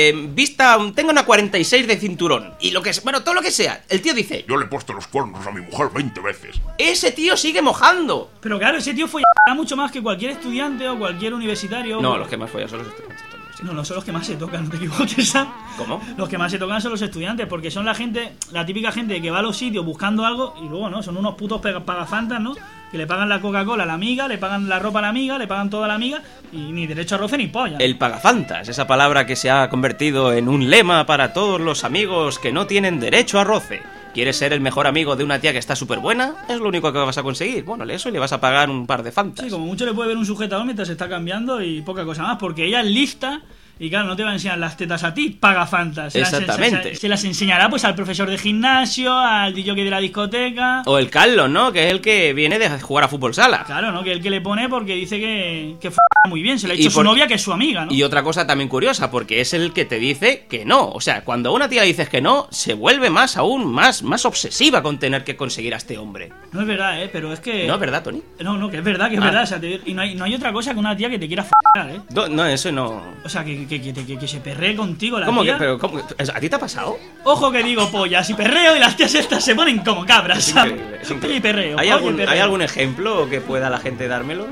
[SPEAKER 4] tenga una 46 de cinturón, y lo que es, bueno, todo lo que sea, el tío dice,
[SPEAKER 10] Yo le he puesto los cuernos a mi mujer 20 veces.
[SPEAKER 4] ese tío sigue mojando.
[SPEAKER 3] pero claro, ese tío fue mucho más que cualquier estudiante o cualquier universitario.
[SPEAKER 4] No, los que más follan son los estudiantes. Tony, sí.
[SPEAKER 3] No, son los que más se tocan, no te equivoques, Sam.
[SPEAKER 4] ¿Cómo?
[SPEAKER 3] Los que más se tocan son los estudiantes, porque son la gente, la típica gente que va a los sitios buscando algo y luego, ¿no? Son unos putos pagafantas, ¿no? Que le pagan la Coca-Cola a la amiga, le pagan la ropa a la amiga, le pagan toda a la amiga y ni derecho a roce ni polla.
[SPEAKER 4] El pagafantas, esa palabra que se ha convertido en un lema para todos los amigos que no tienen derecho a roce. ¿Quieres ser el mejor amigo de una tía que está súper buena? Es lo único que vas a conseguir. Bueno, eso y le vas a pagar un par de fantas.
[SPEAKER 3] Sí, como mucho le puede ver un sujetador mientras se está cambiando y poca cosa más, porque ella es lista y claro, no te va a enseñar las tetas a ti, pagafantas.
[SPEAKER 4] Exactamente.
[SPEAKER 3] Se las enseñará pues al profesor de gimnasio, al DJ de la discoteca.
[SPEAKER 4] O el Carlos, ¿no? Que es el que viene de jugar a fútbol sala.
[SPEAKER 3] Claro, ¿no? Que el que le pone porque dice que muy bien, se lo ha
[SPEAKER 4] Y
[SPEAKER 3] dicho su
[SPEAKER 4] por-
[SPEAKER 3] novia que es su amiga, ¿no?
[SPEAKER 4] Y otra cosa también curiosa, porque es el que te dice que no. O sea, cuando a una tía le dices que no, se vuelve más obsesiva con tener que conseguir a este hombre.
[SPEAKER 3] No es verdad, pero es que...
[SPEAKER 4] ¿No es verdad, Tony?
[SPEAKER 3] No, que es verdad,
[SPEAKER 4] Ah.
[SPEAKER 3] verdad. O sea, y no hay otra cosa que una tía que te quiera f***ar, ¿eh?
[SPEAKER 4] No, eso no...
[SPEAKER 3] O sea, que se perree contigo la
[SPEAKER 4] ¿Cómo
[SPEAKER 3] tía.
[SPEAKER 4] que? Pero, ¿cómo? ¿A ti te ha pasado?
[SPEAKER 3] Ojo que digo pollas y perreo y las tías estas se ponen como cabras,
[SPEAKER 4] Es
[SPEAKER 3] ¿sabes?
[SPEAKER 4] increíble, es
[SPEAKER 3] Polla
[SPEAKER 4] increíble.
[SPEAKER 3] y perreo.
[SPEAKER 4] ¿Hay
[SPEAKER 3] polla y perreo.
[SPEAKER 4] algún ejemplo que pueda la gente dármelo?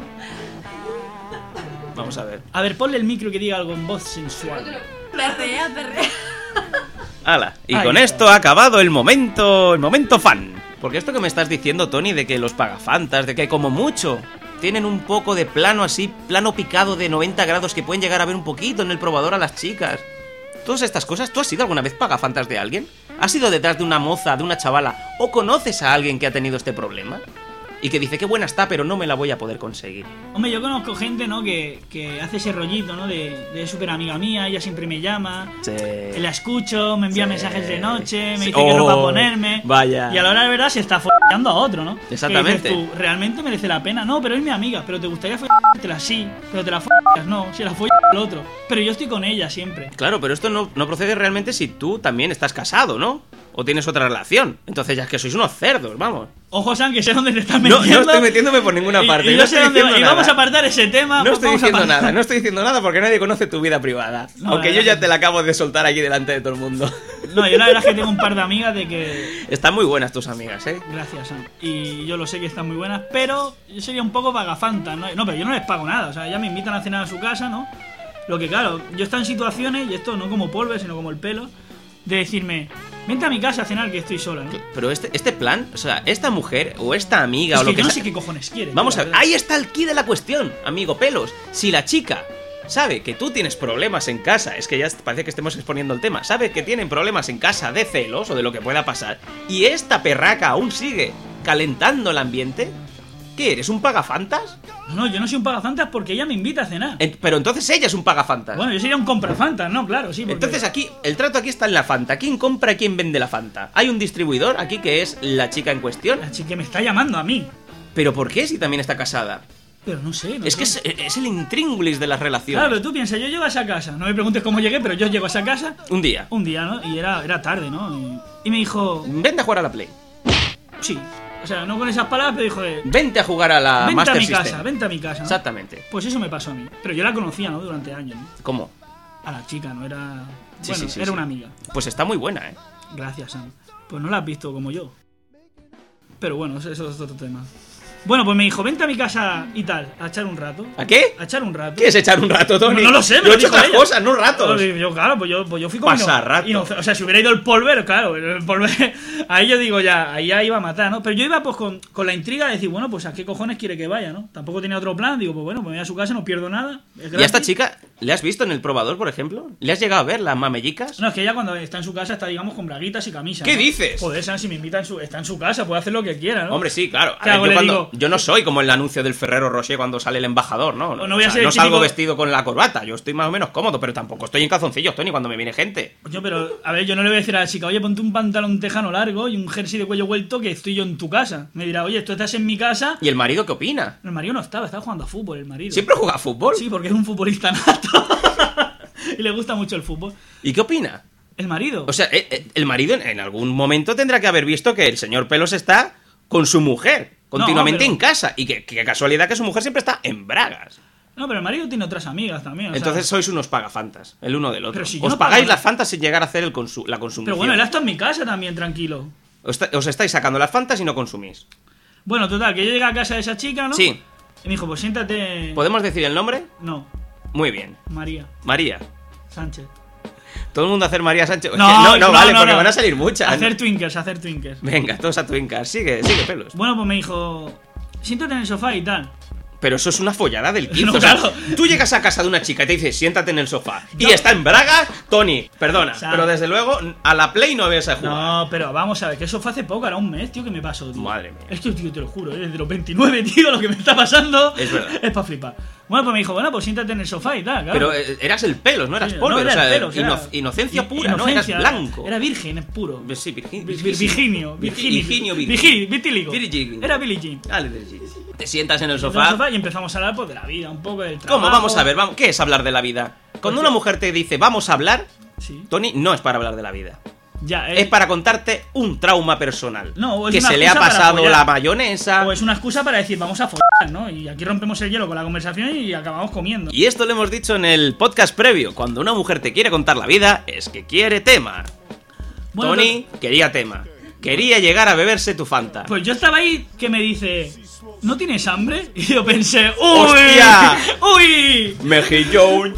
[SPEAKER 4] Vamos a ver.
[SPEAKER 3] A ver, ponle el micro que diga algo en voz sensual.
[SPEAKER 11] Perrea.
[SPEAKER 4] ¡Hala! Y
[SPEAKER 3] Ahí
[SPEAKER 4] con
[SPEAKER 3] está.
[SPEAKER 4] esto ha acabado el momento fan. Porque esto que me estás diciendo, Tony, de que los pagafantas, de que como mucho tienen un poco de plano así, plano picado de 90 grados que pueden llegar a ver un poquito en el probador a las chicas. Todas estas cosas, ¿tú has sido alguna vez pagafantas de alguien? ¿Has ido detrás de una moza, de una chavala, o conoces a alguien que ha tenido este problema? Y que dice, qué buena está, pero no me la voy a poder conseguir.
[SPEAKER 3] Hombre, yo conozco gente, ¿no? Que hace ese rollito, ¿no? De súper amiga mía, ella siempre me llama.
[SPEAKER 4] Sí.
[SPEAKER 3] La escucho, me envía mensajes de noche, me
[SPEAKER 4] Sí.
[SPEAKER 3] dice que no va a
[SPEAKER 4] Oh,
[SPEAKER 3] ponerme.
[SPEAKER 4] vaya.
[SPEAKER 3] Y a la hora de verdad se está follando a otro, ¿no?
[SPEAKER 4] Exactamente.
[SPEAKER 3] Que dices tú, ¿realmente merece la pena? No, pero es mi amiga, pero te gustaría follártela sí, pero te la follas no, si la follas el otro. Pero yo estoy con ella siempre.
[SPEAKER 4] Claro, pero esto no procede realmente si tú también estás casado, ¿no? O tienes otra relación. Entonces ya es que sois unos cerdos, vamos.
[SPEAKER 3] Ojo, Sam, que sé dónde te estás
[SPEAKER 4] No,
[SPEAKER 3] metiendo.
[SPEAKER 4] no estoy metiéndome por ninguna parte.
[SPEAKER 3] Y
[SPEAKER 4] no
[SPEAKER 3] yo sé
[SPEAKER 4] estoy
[SPEAKER 3] dónde
[SPEAKER 4] diciendo
[SPEAKER 3] y
[SPEAKER 4] nada.
[SPEAKER 3] vamos a apartar ese tema.
[SPEAKER 4] No
[SPEAKER 3] pues
[SPEAKER 4] estoy
[SPEAKER 3] vamos a
[SPEAKER 4] diciendo
[SPEAKER 3] apartar.
[SPEAKER 4] nada, no estoy diciendo nada porque nadie conoce tu vida privada.
[SPEAKER 3] No,
[SPEAKER 4] Aunque
[SPEAKER 3] la
[SPEAKER 4] yo
[SPEAKER 3] verdad
[SPEAKER 4] ya
[SPEAKER 3] que-
[SPEAKER 4] te la acabo de soltar aquí delante de todo el mundo.
[SPEAKER 3] No, yo la verdad es que tengo un par de amigas de que...
[SPEAKER 4] Están muy buenas tus amigas, ¿eh?
[SPEAKER 3] Gracias, Sam. Y yo lo sé que están muy buenas, pero yo sería un poco pagafanta, ¿no? No, pero yo no les pago nada. O sea, ya me invitan a cenar a su casa, ¿no? Lo que claro, yo estoy en situaciones, y esto no como polvo, sino como el pelo, de decirme, vente a mi casa a cenar que estoy sola, ¿no?
[SPEAKER 4] Pero este plan, o sea, esta mujer o esta amiga
[SPEAKER 3] Es
[SPEAKER 4] o lo
[SPEAKER 3] que
[SPEAKER 4] que
[SPEAKER 3] yo no
[SPEAKER 4] sea-
[SPEAKER 3] sé qué cojones quiere.
[SPEAKER 4] Vamos
[SPEAKER 3] tío,
[SPEAKER 4] a ver,
[SPEAKER 3] la verdad.
[SPEAKER 4] ahí está el quid de la cuestión, amigo Pelos. Si la chica sabe que tú tienes problemas en casa, es que ya parece que estemos exponiendo el tema, sabe que tienen problemas en casa de celos o de lo que pueda pasar, y esta perraca aún sigue calentando el ambiente, ¿qué eres, un pagafantas?
[SPEAKER 3] No, yo no soy un pagafantas porque ella me invita a cenar.
[SPEAKER 4] Pero entonces ella es un pagafantas.
[SPEAKER 3] Bueno, yo sería un comprafantas, ¿no? Claro, sí. Porque...
[SPEAKER 4] Entonces aquí, el trato aquí está en la Fanta. ¿Quién compra y quién vende la Fanta? Hay un distribuidor aquí que es la chica en cuestión.
[SPEAKER 3] La chica me está llamando a mí.
[SPEAKER 4] ¿Pero por qué si también está casada?
[SPEAKER 3] Pero no sé.
[SPEAKER 4] Es que es el intríngulis de las relaciones.
[SPEAKER 3] Claro, pero tú piensas, yo llego a esa casa. No me preguntes cómo llegué, pero yo llego a esa casa.
[SPEAKER 4] Un día.
[SPEAKER 3] Un día, ¿no? Y era tarde, ¿no? Y me dijo...
[SPEAKER 4] Vente a jugar a la Play.
[SPEAKER 3] Sí. O sea, no con esas palabras, pero dijo...
[SPEAKER 4] Vente a jugar a la
[SPEAKER 3] vente
[SPEAKER 4] Master
[SPEAKER 3] a mi
[SPEAKER 4] System.
[SPEAKER 3] casa, vente a mi casa, ¿no?
[SPEAKER 4] Exactamente.
[SPEAKER 3] Pues eso me pasó a mí. Pero yo la conocía, ¿no? Durante años, ¿no?
[SPEAKER 4] ¿Cómo?
[SPEAKER 3] A la chica, ¿no? Era...
[SPEAKER 4] Sí,
[SPEAKER 3] bueno,
[SPEAKER 4] sí,
[SPEAKER 3] era
[SPEAKER 4] sí.
[SPEAKER 3] una amiga.
[SPEAKER 4] Pues está muy buena, ¿eh?
[SPEAKER 3] Gracias, Sam. Pues no la has visto como yo. Pero bueno, eso es otro tema. Bueno, pues me dijo, vente a mi casa y tal, a echar un rato.
[SPEAKER 4] ¿A qué?
[SPEAKER 3] A echar un rato.
[SPEAKER 4] ¿Qué es echar un rato, Tony?
[SPEAKER 3] No lo sé, me
[SPEAKER 4] yo
[SPEAKER 3] lo
[SPEAKER 4] he hecho
[SPEAKER 3] dijo
[SPEAKER 4] otras
[SPEAKER 3] ella.
[SPEAKER 4] cosas, no ratos.
[SPEAKER 3] Yo, claro, pues yo fui como
[SPEAKER 4] Pasar rato.
[SPEAKER 3] o sea, si hubiera ido el Polver, claro, el Polver, ahí yo digo ya, ahí ya iba a matar, ¿no? Pero yo iba pues con la intriga de decir, bueno, pues a qué cojones quiere que vaya, ¿no? Tampoco tenía otro plan, digo, pues bueno, pues me voy a su casa, no pierdo nada.
[SPEAKER 4] ¿Y a esta chica le has visto en el probador, por ejemplo? ¿Le has llegado a ver las mamellicas?
[SPEAKER 3] No, es que ella cuando está en su casa está, digamos, con braguitas y camisa.
[SPEAKER 4] ¿Qué
[SPEAKER 3] ¿no?
[SPEAKER 4] dices?
[SPEAKER 3] Joder, Sam, si me invitan, está en su casa, puede hacer lo que quiera, ¿no?
[SPEAKER 4] Hombre, sí, claro.
[SPEAKER 3] ¿Qué hago?
[SPEAKER 4] Yo no soy como el anuncio del Ferrero Rocher cuando sale el embajador, ¿no?
[SPEAKER 3] No voy a ser
[SPEAKER 4] no
[SPEAKER 3] el
[SPEAKER 4] salgo
[SPEAKER 3] típico-
[SPEAKER 4] vestido con la corbata. Yo estoy más o menos cómodo, pero tampoco estoy en calzoncillos, Tony, cuando me viene gente.
[SPEAKER 3] Coño, pero, a ver, yo no le voy a decir a la chica, oye, ponte un pantalón tejano largo y un jersey de cuello vuelto que estoy yo en tu casa. Me dirá, oye, tú estás en mi casa.
[SPEAKER 4] ¿Y el marido qué opina?
[SPEAKER 3] El marido no estaba jugando a fútbol, el marido.
[SPEAKER 4] ¿Siempre juega a fútbol?
[SPEAKER 3] Sí, porque es un futbolista nato. Y le gusta mucho el fútbol.
[SPEAKER 4] ¿Y qué opina?
[SPEAKER 3] El marido.
[SPEAKER 4] O sea, el marido en algún momento tendrá que haber visto que el señor Pelos está con su mujer continuamente
[SPEAKER 3] pero-
[SPEAKER 4] en casa. Y que casualidad que su mujer siempre está en bragas.
[SPEAKER 3] No, pero el marido tiene otras amigas también. O sea,
[SPEAKER 4] Entonces sois unos pagafantas, el uno del otro.
[SPEAKER 3] Pero si yo
[SPEAKER 4] Os
[SPEAKER 3] no
[SPEAKER 4] pagáis
[SPEAKER 3] pago-
[SPEAKER 4] las fantas sin llegar a hacer la consumición.
[SPEAKER 3] Pero bueno, él está en mi casa también, tranquilo.
[SPEAKER 4] Os estáis sacando las fantas y no consumís.
[SPEAKER 3] Bueno, total, que yo llegué a casa de esa chica, ¿no?
[SPEAKER 4] Sí.
[SPEAKER 3] Y me dijo, pues siéntate.
[SPEAKER 4] ¿Podemos decir el nombre?
[SPEAKER 3] No,
[SPEAKER 4] Muy bien.
[SPEAKER 3] María
[SPEAKER 4] María.
[SPEAKER 3] Sánchez.
[SPEAKER 4] Todo el mundo a hacer María Sánchez.
[SPEAKER 3] No,
[SPEAKER 4] no, vale, porque van a salir muchas.
[SPEAKER 3] Hacer twinkers.
[SPEAKER 4] Venga, todos a Twinkar. Sigue, Pelos.
[SPEAKER 3] Bueno, pues me dijo, siéntate en el sofá y tal.
[SPEAKER 4] Pero eso es una follada del 15.
[SPEAKER 3] No,
[SPEAKER 4] O sea,
[SPEAKER 3] claro.
[SPEAKER 4] tú llegas a casa de una chica y te dice, siéntate en el sofá. Y está en bragas, Tony, perdona.
[SPEAKER 3] O sea,
[SPEAKER 4] pero desde luego, a la Play no ves a jugar.
[SPEAKER 3] No, pero vamos a ver, que eso fue hace poco, era un mes, tío, que me pasó, tío.
[SPEAKER 4] Madre mía.
[SPEAKER 3] Es que, tío, te lo juro, desde los 29, tío, lo que me está pasando
[SPEAKER 4] Es verdad.
[SPEAKER 3] es para flipar. Bueno, pues me dijo, bueno, pues siéntate en el sofá y tal, claro.
[SPEAKER 4] Pero eras el Pelos, no eras
[SPEAKER 3] Sí,
[SPEAKER 4] Polver.
[SPEAKER 3] no,
[SPEAKER 4] o
[SPEAKER 3] era
[SPEAKER 4] sea,
[SPEAKER 3] el Pelos, era-
[SPEAKER 4] inocencia pura,
[SPEAKER 3] inocencia,
[SPEAKER 4] ¿no? Eras blanco.
[SPEAKER 3] Era virgen, es puro.
[SPEAKER 4] Sí,
[SPEAKER 3] Virginio.
[SPEAKER 4] Virginio.
[SPEAKER 3] Vitíligo.
[SPEAKER 4] Virgin.
[SPEAKER 3] Era Billie Jean.
[SPEAKER 4] Dale, te sientas en el
[SPEAKER 3] En el
[SPEAKER 4] sofá.
[SPEAKER 3] sofá y empezamos a hablar pues, de la vida, un poco del trabajo.
[SPEAKER 4] ¿Cómo? Vamos a ver, ¿qué es hablar de la vida? Cuando una mujer te dice, vamos a hablar,
[SPEAKER 3] Sí.
[SPEAKER 4] Tony, no es para hablar de la vida.
[SPEAKER 3] Ya,
[SPEAKER 4] Es para contarte un trauma personal.
[SPEAKER 3] No, es
[SPEAKER 4] que
[SPEAKER 3] una
[SPEAKER 4] se le ha
[SPEAKER 3] excusa para
[SPEAKER 4] pasado
[SPEAKER 3] follar.
[SPEAKER 4] la mayonesa.
[SPEAKER 3] O es una excusa para decir, vamos a follar, ¿no? Y aquí rompemos el hielo con la conversación y acabamos comiendo.
[SPEAKER 4] Y esto lo hemos dicho en el podcast previo. Cuando una mujer te quiere contar la vida, es que quiere tema.
[SPEAKER 3] Bueno,
[SPEAKER 4] Tony quería tema. Quería llegar a beberse tu Fanta.
[SPEAKER 3] Pues yo estaba ahí que me dice, ¿no tienes hambre? Y yo pensé, ¡uy!
[SPEAKER 4] ¡Hostia!
[SPEAKER 3] ¡Uy!
[SPEAKER 4] Mejillón,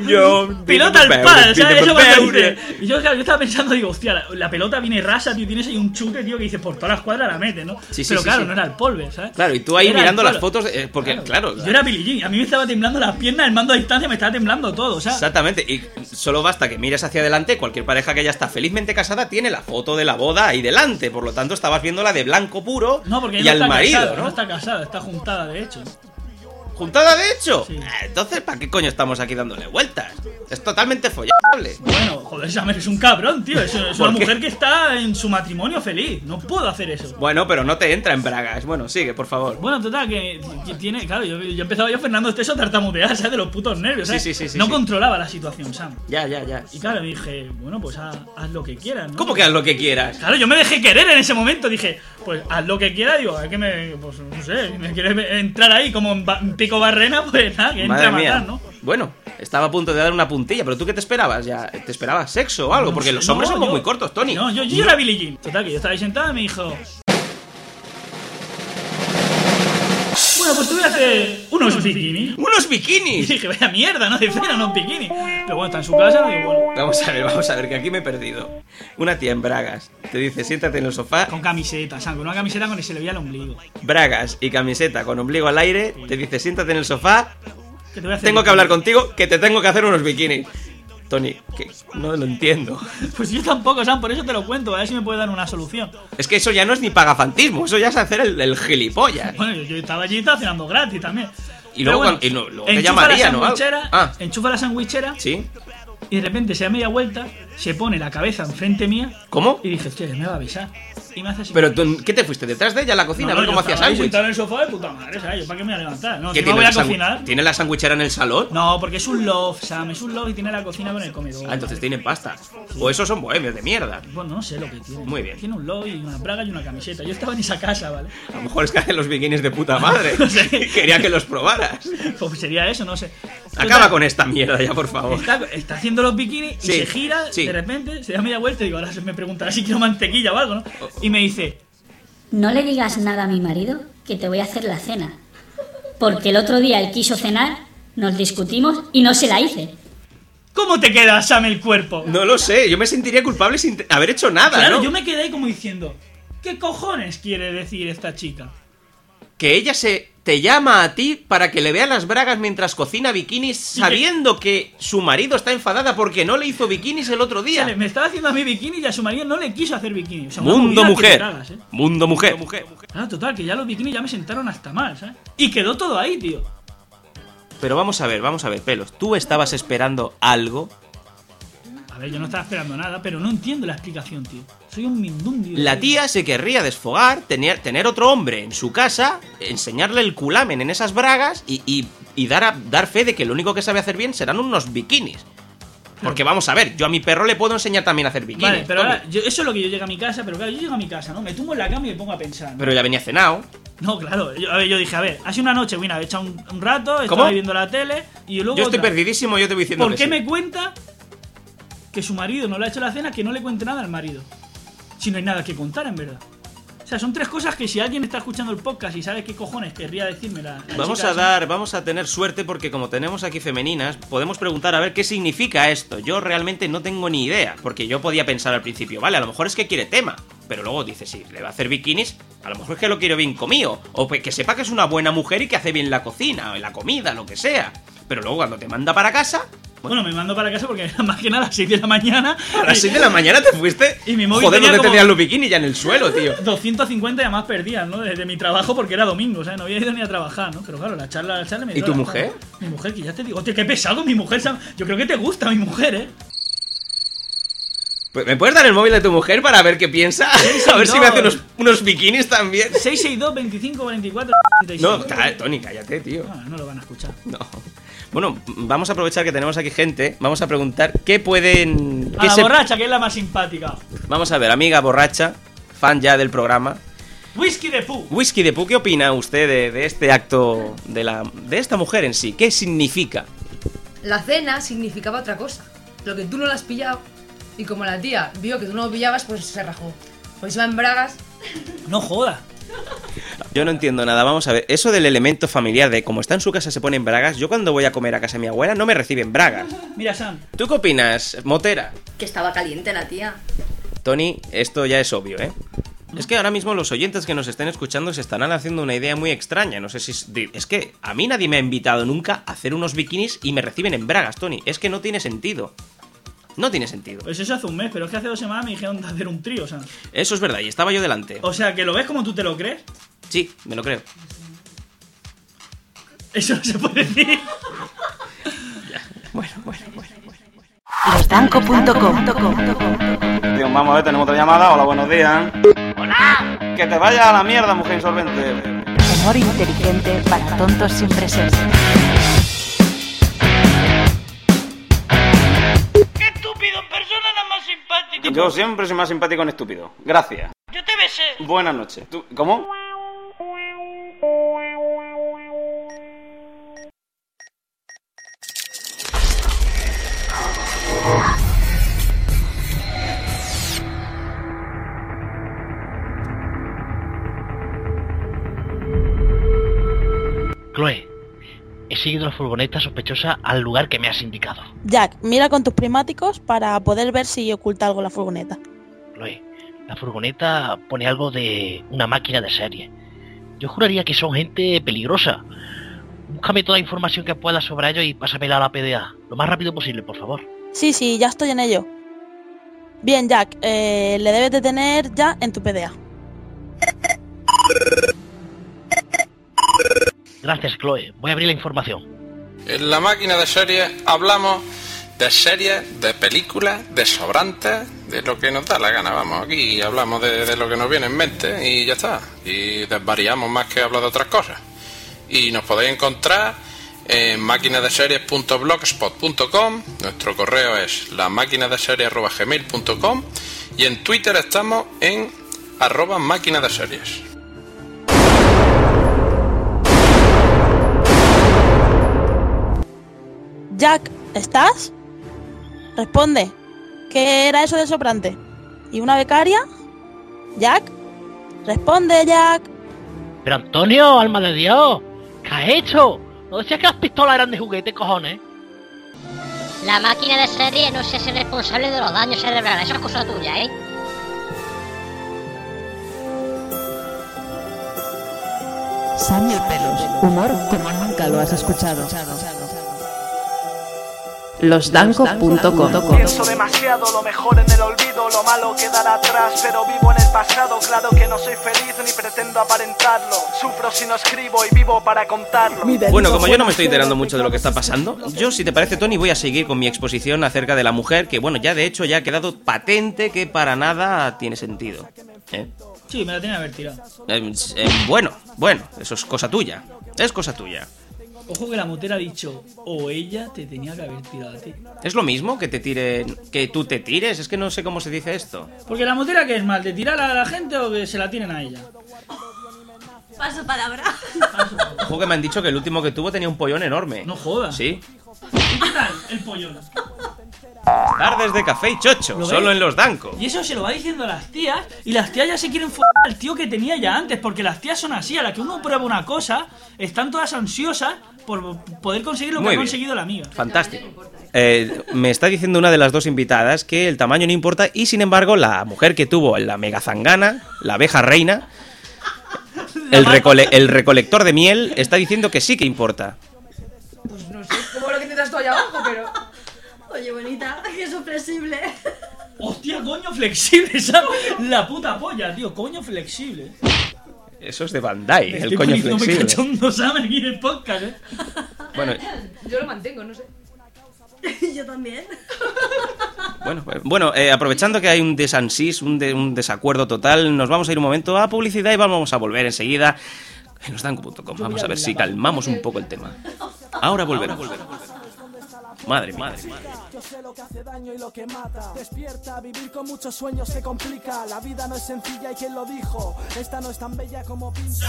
[SPEAKER 4] yo.
[SPEAKER 3] Pelota al pal, ¿sabes? Eso cuando dice. Y yo, claro, yo estaba pensando, digo, hostia, la pelota viene rasa, tío, tienes ahí un chute, tío, que dices, por todas las cuadras la metes, ¿no?
[SPEAKER 4] Sí, sí,
[SPEAKER 3] Pero
[SPEAKER 4] sí,
[SPEAKER 3] claro,
[SPEAKER 4] sí.
[SPEAKER 3] no era el polvo, ¿sabes?
[SPEAKER 4] Claro, y tú ahí
[SPEAKER 3] Era
[SPEAKER 4] mirando
[SPEAKER 3] el
[SPEAKER 4] las
[SPEAKER 3] polvo.
[SPEAKER 4] fotos, porque, claro.
[SPEAKER 3] Yo era Billie Jean, a mí me estaba temblando las piernas, el mando a distancia me estaba temblando todo, o sea.
[SPEAKER 4] Exactamente, y solo basta que mires hacia adelante, cualquier pareja que ya está felizmente casada tiene la foto de la boda ahí delante, por lo tanto estabas viéndola de blanco puro
[SPEAKER 3] No, porque
[SPEAKER 4] y
[SPEAKER 3] ella
[SPEAKER 4] al
[SPEAKER 3] no está
[SPEAKER 4] marido,
[SPEAKER 3] casada,
[SPEAKER 4] ¿no?
[SPEAKER 3] no está casada, está juntada, de hecho.
[SPEAKER 4] ¿Juntada de hecho?
[SPEAKER 3] Sí.
[SPEAKER 4] Entonces, ¿para qué coño estamos aquí dándole vueltas? Es totalmente follable.
[SPEAKER 3] Bueno, joder, Samer es un cabrón, tío. Es
[SPEAKER 4] ¿Por
[SPEAKER 3] una
[SPEAKER 4] qué?
[SPEAKER 3] mujer que está en su matrimonio feliz. No puedo hacer eso.
[SPEAKER 4] Bueno, pero no te entra en bragas. Bueno, sigue, por favor.
[SPEAKER 3] Bueno, total, que tiene. Claro, yo empezaba yo, Fernando Esteso, a tartamudear, ¿sabes? De los putos nervios, ¿sabes?
[SPEAKER 4] Sí,
[SPEAKER 3] no
[SPEAKER 4] sí.
[SPEAKER 3] controlaba la situación, Sam.
[SPEAKER 4] Ya.
[SPEAKER 3] Y claro, me dije, bueno, pues haz lo que quieras, ¿no?
[SPEAKER 4] ¿Cómo que haz lo que quieras?
[SPEAKER 3] Claro, yo me dejé querer en ese momento. Dije, pues haz lo que quieras. Digo, es que pues no sé, si me quieres entrar ahí como en pico barrena, pues nada, que entre
[SPEAKER 4] Madre
[SPEAKER 3] a matar,
[SPEAKER 4] mía.
[SPEAKER 3] ¿no?
[SPEAKER 4] Bueno, estaba a punto de dar una puntilla, pero ¿tú qué te esperabas? ¿Ya te esperabas sexo o algo?
[SPEAKER 3] No
[SPEAKER 4] Porque
[SPEAKER 3] sé,
[SPEAKER 4] los hombres
[SPEAKER 3] no,
[SPEAKER 4] somos
[SPEAKER 3] yo-
[SPEAKER 4] muy cortos, Tony.
[SPEAKER 3] No, yo era Billie Jean. Total, que yo estaba ahí sentada y me dijo, bueno, pues te voy a hacer unos bikinis.
[SPEAKER 4] ¡Unos
[SPEAKER 3] Y
[SPEAKER 4] bikinis!
[SPEAKER 3] dije, vaya mierda, no dice unos bikinis. Pero bueno, está en su casa, ¿no? Digo, bueno,
[SPEAKER 4] Vamos a ver, que aquí me he perdido. Una tía en bragas te dice, siéntate en el sofá.
[SPEAKER 3] con camiseta, Sam, con una camiseta con que se le veía el ombligo.
[SPEAKER 4] Bragas y camiseta con ombligo al aire, te dice, siéntate en el sofá.
[SPEAKER 3] Que te voy a hacer
[SPEAKER 4] Tengo que
[SPEAKER 3] bikinis.
[SPEAKER 4] hablar contigo, que te tengo que hacer unos bikinis. Tony, que no lo entiendo.
[SPEAKER 3] Pues yo tampoco, Sam, por eso te lo cuento, a ver si me puede dar una solución.
[SPEAKER 4] Es que eso ya no es ni pagafantismo, eso ya es hacer el gilipollas.
[SPEAKER 3] Bueno, yo estaba allí, estaba cenando gratis también.
[SPEAKER 4] Y luego,
[SPEAKER 3] Pero
[SPEAKER 4] luego te
[SPEAKER 3] enchufa
[SPEAKER 4] llamaría,
[SPEAKER 3] la
[SPEAKER 4] ¿no?
[SPEAKER 3] sandwichera,
[SPEAKER 4] Ah.
[SPEAKER 3] enchufa la sandwichera
[SPEAKER 4] ¿Sí?
[SPEAKER 3] y de repente se da media vuelta, se pone la cabeza enfrente mía
[SPEAKER 4] ¿Cómo?
[SPEAKER 3] y dije, hostia, me va a avisar. Y me hace así.
[SPEAKER 4] Pero tú, ¿qué te fuiste? ¿Detrás de ella a la cocina?
[SPEAKER 3] No,
[SPEAKER 4] a ver
[SPEAKER 3] yo
[SPEAKER 4] cómo hacía
[SPEAKER 3] estaba ahí
[SPEAKER 4] sándwich.
[SPEAKER 3] sentado en el sofá de puta madre, ¿sabes? ¿Yo para qué me voy a levantar? No,
[SPEAKER 4] ¿Qué
[SPEAKER 3] si no voy a
[SPEAKER 4] la
[SPEAKER 3] cocinar.
[SPEAKER 4] ¿Tiene la sandwichera en el salón?
[SPEAKER 3] No, porque es un loft, Sam, es un loft y tiene la cocina con el comedor.
[SPEAKER 4] Ah, entonces tienen pasta. O esos son bohemios de mierda.
[SPEAKER 3] Bueno, no sé lo que tiene.
[SPEAKER 4] Muy bien.
[SPEAKER 3] Tiene un loft y una braga y una camiseta. Yo estaba en esa casa, ¿vale?
[SPEAKER 4] A lo mejor es que hacen los bikinis de puta madre.
[SPEAKER 3] No sé.
[SPEAKER 4] Quería que los probaras.
[SPEAKER 3] Pues sería eso, no sé.
[SPEAKER 4] Acaba
[SPEAKER 3] Total,
[SPEAKER 4] con esta mierda ya, por favor.
[SPEAKER 3] Está haciendo los bikinis y
[SPEAKER 4] Sí,
[SPEAKER 3] se gira,
[SPEAKER 4] sí.
[SPEAKER 3] de repente, se da media vuelta y digo, ahora se me preguntará si quiero mantequilla o algo, ¿no? Y me dice,
[SPEAKER 11] ¿No le digas nada a mi marido? que te voy a hacer la cena. Porque el otro día él quiso cenar, nos discutimos y no se la hice.
[SPEAKER 3] ¿Cómo te queda, Sam, el cuerpo?
[SPEAKER 4] No lo sé, yo me sentiría culpable sin haber hecho nada,
[SPEAKER 3] claro,
[SPEAKER 4] ¿no?
[SPEAKER 3] Yo me quedé ahí como diciendo, ¿qué cojones quiere decir esta chica?
[SPEAKER 4] Que ella te llama a ti para que le vean las bragas mientras cocina bikinis, sabiendo que su marido está enfadada porque no le hizo bikinis el otro día.
[SPEAKER 3] O sea, me estaba haciendo a mí bikini y a su marido no le quiso hacer bikini. O sea,
[SPEAKER 4] Mundo mujer.
[SPEAKER 3] Cagas, ¿eh?
[SPEAKER 4] Mundo mujer.
[SPEAKER 3] Claro, total, que ya los bikinis ya me sentaron hasta mal, ¿sabes? Y quedó todo ahí, tío.
[SPEAKER 4] Pero vamos a ver, Pelos. ¿Tú estabas esperando algo?
[SPEAKER 3] A ver, yo no estaba esperando nada, pero no entiendo la explicación, tío. Soy un mindundi.
[SPEAKER 4] La tía se querría desfogar, tener otro hombre en su casa, enseñarle el culamen en esas bragas y dar fe de que lo único que sabe hacer bien serán unos bikinis. Porque vamos a ver, yo a mi perro le puedo enseñar también a hacer bikinis.
[SPEAKER 3] Vale, pero ahora, eso es lo que yo llego a mi casa, pero claro, yo llego a mi casa, ¿no? Me tumbo en la cama y me pongo a pensar, ¿no?
[SPEAKER 4] Pero ya venía cenado.
[SPEAKER 3] No, claro, yo dije, a ver, hace una noche, bueno, he echado un rato, estaba viendo la tele y luego...
[SPEAKER 4] Yo estoy perdidísimo, yo te voy diciendo
[SPEAKER 3] ¿Por qué
[SPEAKER 4] sí.
[SPEAKER 3] me cuenta que su marido no le ha hecho la cena, que no le cuente nada al marido? Si no hay nada que contar, en verdad. O sea, son tres cosas que si alguien está escuchando el podcast y sabe qué cojones querría decirme la
[SPEAKER 4] vamos a tener suerte porque como tenemos aquí femeninas, podemos preguntar a ver qué significa esto. Yo realmente no tengo ni idea, porque yo podía pensar al principio, vale, a lo mejor es que quiere tema, pero luego dice, sí, le va a hacer bikinis, a lo mejor es que lo quiere bien comido, o que sepa que es una buena mujer y que hace bien la cocina, o la comida, lo que sea. Pero luego cuando te manda para casa...
[SPEAKER 3] Bueno, me mando para casa porque más que nada a las 6 de la mañana.
[SPEAKER 4] A las 6 de la mañana te fuiste.
[SPEAKER 3] Y mi móvil
[SPEAKER 4] joder,
[SPEAKER 3] tenía
[SPEAKER 4] ¿dónde
[SPEAKER 3] como
[SPEAKER 4] tenías los bikinis? Ya en el suelo, tío.
[SPEAKER 3] 250 llamadas perdidas, ¿no? Desde mi trabajo porque era domingo, o sea, no había ido ni a trabajar, ¿no? Pero claro, la charla me...
[SPEAKER 4] ¿Y tu mujer?
[SPEAKER 3] Mi mujer, que ya te digo, hostia, qué pesado mi mujer. Yo creo que te gusta mi mujer, ¿eh?
[SPEAKER 4] Pues, ¿me puedes dar el móvil de tu mujer para ver qué piensa? A ver si me hace unos bikinis también.
[SPEAKER 3] 662 25 44 36.
[SPEAKER 4] No, Tony, cállate, tío.
[SPEAKER 3] No lo van a escuchar.
[SPEAKER 4] No. Bueno, vamos a aprovechar que tenemos aquí gente. Vamos a preguntar qué pueden...
[SPEAKER 3] A la borracha, que es la más simpática.
[SPEAKER 4] Vamos a ver, amiga borracha, fan ya del programa.
[SPEAKER 3] Whisky de Pooh.
[SPEAKER 4] Whisky de Pooh, ¿qué opina usted de este acto de esta mujer en sí? ¿Qué significa?
[SPEAKER 12] La cena significaba otra cosa. Lo que tú no lo has pillado. Y como la tía vio que tú no lo pillabas, pues se rajó. Pues iba en bragas.
[SPEAKER 3] No joda.
[SPEAKER 4] Yo no entiendo nada, vamos a ver. Eso del elemento familiar, de como está en su casa se pone en bragas. Yo cuando voy a comer a casa de mi abuela no me reciben bragas.
[SPEAKER 3] Mira, Sam.
[SPEAKER 4] ¿Tú qué opinas, Motera?
[SPEAKER 12] Que estaba caliente la tía.
[SPEAKER 4] Tony, esto ya es obvio, ¿eh? Es que ahora mismo los oyentes que nos estén escuchando se estarán haciendo una idea muy extraña. No sé si... Es que a mí nadie me ha invitado nunca a hacer unos bikinis y me reciben en bragas, Tony. Es que no tiene sentido. No tiene sentido.
[SPEAKER 3] Pues eso hace un mes, pero es que hace 2 semanas me dijeron de hacer un trío, o sea.
[SPEAKER 4] Eso es verdad, y estaba yo delante.
[SPEAKER 3] O sea, que lo ves como tú te lo crees.
[SPEAKER 4] Sí, me lo creo.
[SPEAKER 3] Eso no se puede decir.
[SPEAKER 4] Bueno.
[SPEAKER 6] Losdanco.com.
[SPEAKER 4] Vamos a ver, tenemos otra llamada. Hola, buenos días.
[SPEAKER 6] ¡Hola!
[SPEAKER 4] Que te vaya a la mierda, mujer insolvente.
[SPEAKER 6] Humor inteligente para tontos sin presencia.
[SPEAKER 3] ¡Qué estúpido! En persona la más simpática.
[SPEAKER 4] Yo siempre soy más simpático en estúpido. Gracias.
[SPEAKER 3] Yo te besé.
[SPEAKER 4] Buenas noches. ¿Tú, cómo?
[SPEAKER 5] Chloe, he seguido la furgoneta sospechosa al lugar que me has indicado.
[SPEAKER 13] Jack, mira con tus prismáticos para poder ver si oculta algo la furgoneta.
[SPEAKER 5] Chloe, la furgoneta pone algo de una máquina de serie. Yo juraría que son gente peligrosa. Búscame toda la información que puedas sobre ellos y pásamela a la PDA. Lo más rápido posible, por favor.
[SPEAKER 13] Sí, ya estoy en ello. Bien, Jack, le debes de tener ya en tu PDA.
[SPEAKER 5] Gracias, Chloe. Voy a abrir la información.
[SPEAKER 14] En la máquina de series hablamos de series, de películas, de sobrantes, de lo que nos da la gana. Vamos, aquí hablamos de lo que nos viene en mente y ya está. Y desvariamos más que hablar de otras cosas. Y nos podéis encontrar en maquinadeseries.blogspot.com. Nuestro correo es lamaquinadeseries@gmail.com y en Twitter estamos en @máquinadeseries.
[SPEAKER 13] Jack, ¿estás? Responde. ¿Qué era eso de sobrante? ¿Y una becaria? Jack, responde, Jack.
[SPEAKER 5] Pero Antonio, alma de Dios, ¿qué has hecho? ¿No decías que las pistolas eran de juguete, cojones?
[SPEAKER 15] La máquina de serie no se hace responsable de los daños cerebrales, eso es cosa tuya, ¿eh?
[SPEAKER 9] Sam y el Pelos, humor como nunca lo has escuchado. Losdanco.com.
[SPEAKER 2] Pienso demasiado, lo mejor en el olvido, lo malo quedará atrás, pero vivo en el pasado, claro que no soy feliz ni pretendo aparentarlo. Sufro si no escribo y vivo para contarlo.
[SPEAKER 4] Bueno, como yo no me estoy enterando mucho de lo que está pasando, yo, si te parece, Tony, voy a seguir con mi exposición acerca de la mujer, que bueno, ya de hecho ya ha quedado patente que para nada tiene sentido.
[SPEAKER 3] Sí, me la tenía que haber tirado.
[SPEAKER 4] Bueno, eso es cosa tuya. Es cosa tuya.
[SPEAKER 3] Ojo que la motera ha dicho, o ella te tenía que haber tirado a ti.
[SPEAKER 4] ¿Es lo mismo que te tiren, que tú te tires? Es que no sé cómo se dice esto.
[SPEAKER 3] Porque la motera, ¿qué es mal? ¿De tirar a la gente o que se la tiren a ella?
[SPEAKER 16] Paso palabra.
[SPEAKER 4] Ojo que me han dicho que el último que tuvo tenía un pollón enorme.
[SPEAKER 3] No jodas.
[SPEAKER 4] Sí.
[SPEAKER 3] ¿Y qué tal el pollón?
[SPEAKER 4] Tardes de café y chocho, solo en Los Danco.
[SPEAKER 3] Y eso se lo va diciendo a las tías, y las tías ya se quieren follar al tío que tenía ya antes, porque las tías son así, a la que uno prueba una cosa, están todas ansiosas por poder conseguir lo que ha conseguido la amiga.
[SPEAKER 4] Fantástico. Me está diciendo una de las dos invitadas que el tamaño no importa, y sin embargo la mujer que tuvo la mega zangana, la abeja reina, el recolector de miel, está diciendo que sí que importa.
[SPEAKER 12] Pues no sé, como lo que tendrás tú allá abajo, pero...
[SPEAKER 16] Oye, bonita, que es flexible.
[SPEAKER 3] Hostia, coño flexible, ¿sabes? La puta polla, tío, coño flexible.
[SPEAKER 4] Eso es de Bandai, el coño flexible.
[SPEAKER 3] Me cachondo, ¿sabes? Aquí en el podcast,
[SPEAKER 4] Bueno,
[SPEAKER 12] yo lo mantengo, no sé.
[SPEAKER 16] Yo también.
[SPEAKER 4] Bueno, aprovechando que hay un desansís, un desacuerdo total, nos vamos a ir un momento a publicidad y vamos a volver enseguida en losdanco.com. Vamos a ver si calmamos un poco el tema. Ahora volveremos. Madre mía.
[SPEAKER 2] Yo sé lo que hace daño y lo que mata. Despierta, vivir con muchos sueños se complica. La vida no es sencilla y quien lo dijo. Esta no es tan bella como pinta.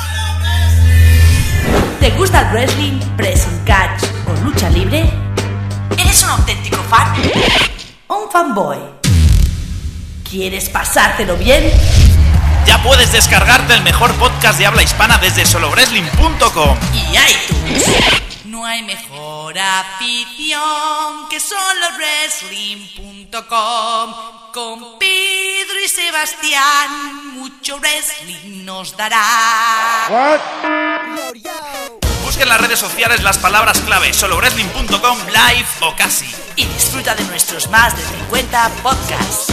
[SPEAKER 17] ¿Te gusta el wrestling, pressing catch o lucha libre? ¿Eres un auténtico fan? ¿O un fanboy? ¿Quieres pasártelo bien?
[SPEAKER 18] Ya puedes descargarte el mejor podcast de habla hispana desde solowrestling.com
[SPEAKER 17] y iTunes. No hay mejor afición que solowrestling.com. Con Pedro y Sebastián mucho wrestling nos dará.
[SPEAKER 18] Busca en las redes sociales las palabras clave solowrestling.com live o casi.
[SPEAKER 17] Y disfruta de nuestros más de 50 podcasts.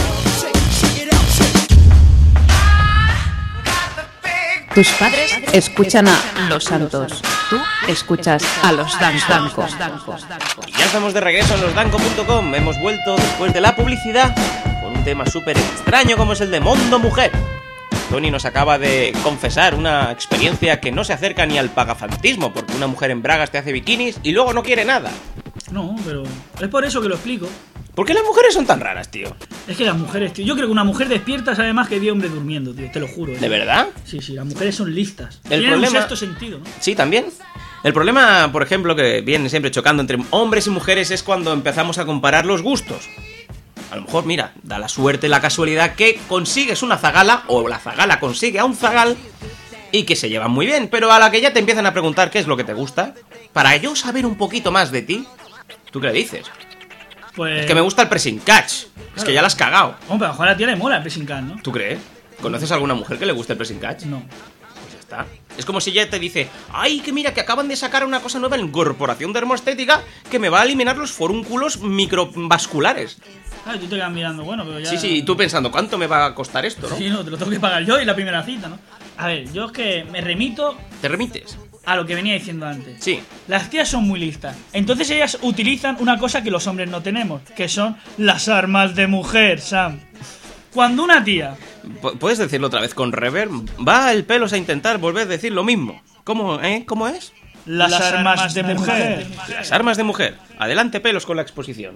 [SPEAKER 9] Tus padres escuchan a Los Santos. Tú escuchas a Los Danco.
[SPEAKER 4] Y ya estamos de regreso en losdanco.com. Hemos vuelto después de la publicidad con un tema súper extraño como es el de Mundo Mujer. Tony nos acaba de confesar una experiencia que no se acerca ni al pagafantismo, porque una mujer en bragas te hace bikinis y luego no quiere nada.
[SPEAKER 3] No, pero es por eso que lo explico.
[SPEAKER 4] ¿Por qué las mujeres son tan raras, tío?
[SPEAKER 3] Es que las mujeres, tío, yo creo que una mujer despierta sabe más que 10 hombres durmiendo, tío, te lo juro.
[SPEAKER 4] ¿De verdad?
[SPEAKER 3] Sí, las mujeres son listas.
[SPEAKER 4] El
[SPEAKER 3] Tienen
[SPEAKER 4] problema...
[SPEAKER 3] un sexto sentido, ¿no?
[SPEAKER 4] Sí, también. El problema, por ejemplo, que viene siempre chocando entre hombres y mujeres es cuando empezamos a comparar los gustos. A lo mejor, mira, da la suerte, la casualidad que consigues una zagala, o la zagala consigue a un zagal, y que se llevan muy bien, pero a la que ya te empiezan a preguntar qué es lo que te gusta, para yo saber un poquito más de ti, ¿tú qué le dices?
[SPEAKER 3] Pues...
[SPEAKER 4] Es que me gusta el pressing catch. Claro. Es que ya la has cagado.
[SPEAKER 3] Hombre, a lo mejor a la tía le mola el pressing catch, ¿no?
[SPEAKER 4] ¿Tú crees? ¿Conoces a alguna mujer que le guste el pressing catch?
[SPEAKER 3] No.
[SPEAKER 4] Pues ya está. Es como si ella te dice, ay, que mira, que acaban de sacar una cosa nueva en Corporación Dermoestética que me va a eliminar los forúnculos microvasculares.
[SPEAKER 3] Ah, tú te quedas mirando, bueno, pero ya...
[SPEAKER 4] Sí, y tú pensando, ¿cuánto me va a costar esto, no?
[SPEAKER 3] Sí, no, te lo tengo que pagar yo y la primera cita, ¿no? A ver, yo es que me remito...
[SPEAKER 4] ¿Te remites?
[SPEAKER 3] A lo que venía diciendo antes.
[SPEAKER 4] Sí.
[SPEAKER 3] Las tías son muy listas. Entonces ellas utilizan una cosa que los hombres no tenemos, que son las armas de mujer, Sam. Cuando una tía...
[SPEAKER 4] ¿Puedes decirlo otra vez con reverb? Va el Pelos a intentar volver a decir lo mismo. ¿Cómo, ¿Cómo es?
[SPEAKER 3] Las armas de mujer.
[SPEAKER 4] Las armas de mujer. Adelante, Pelos, con la exposición.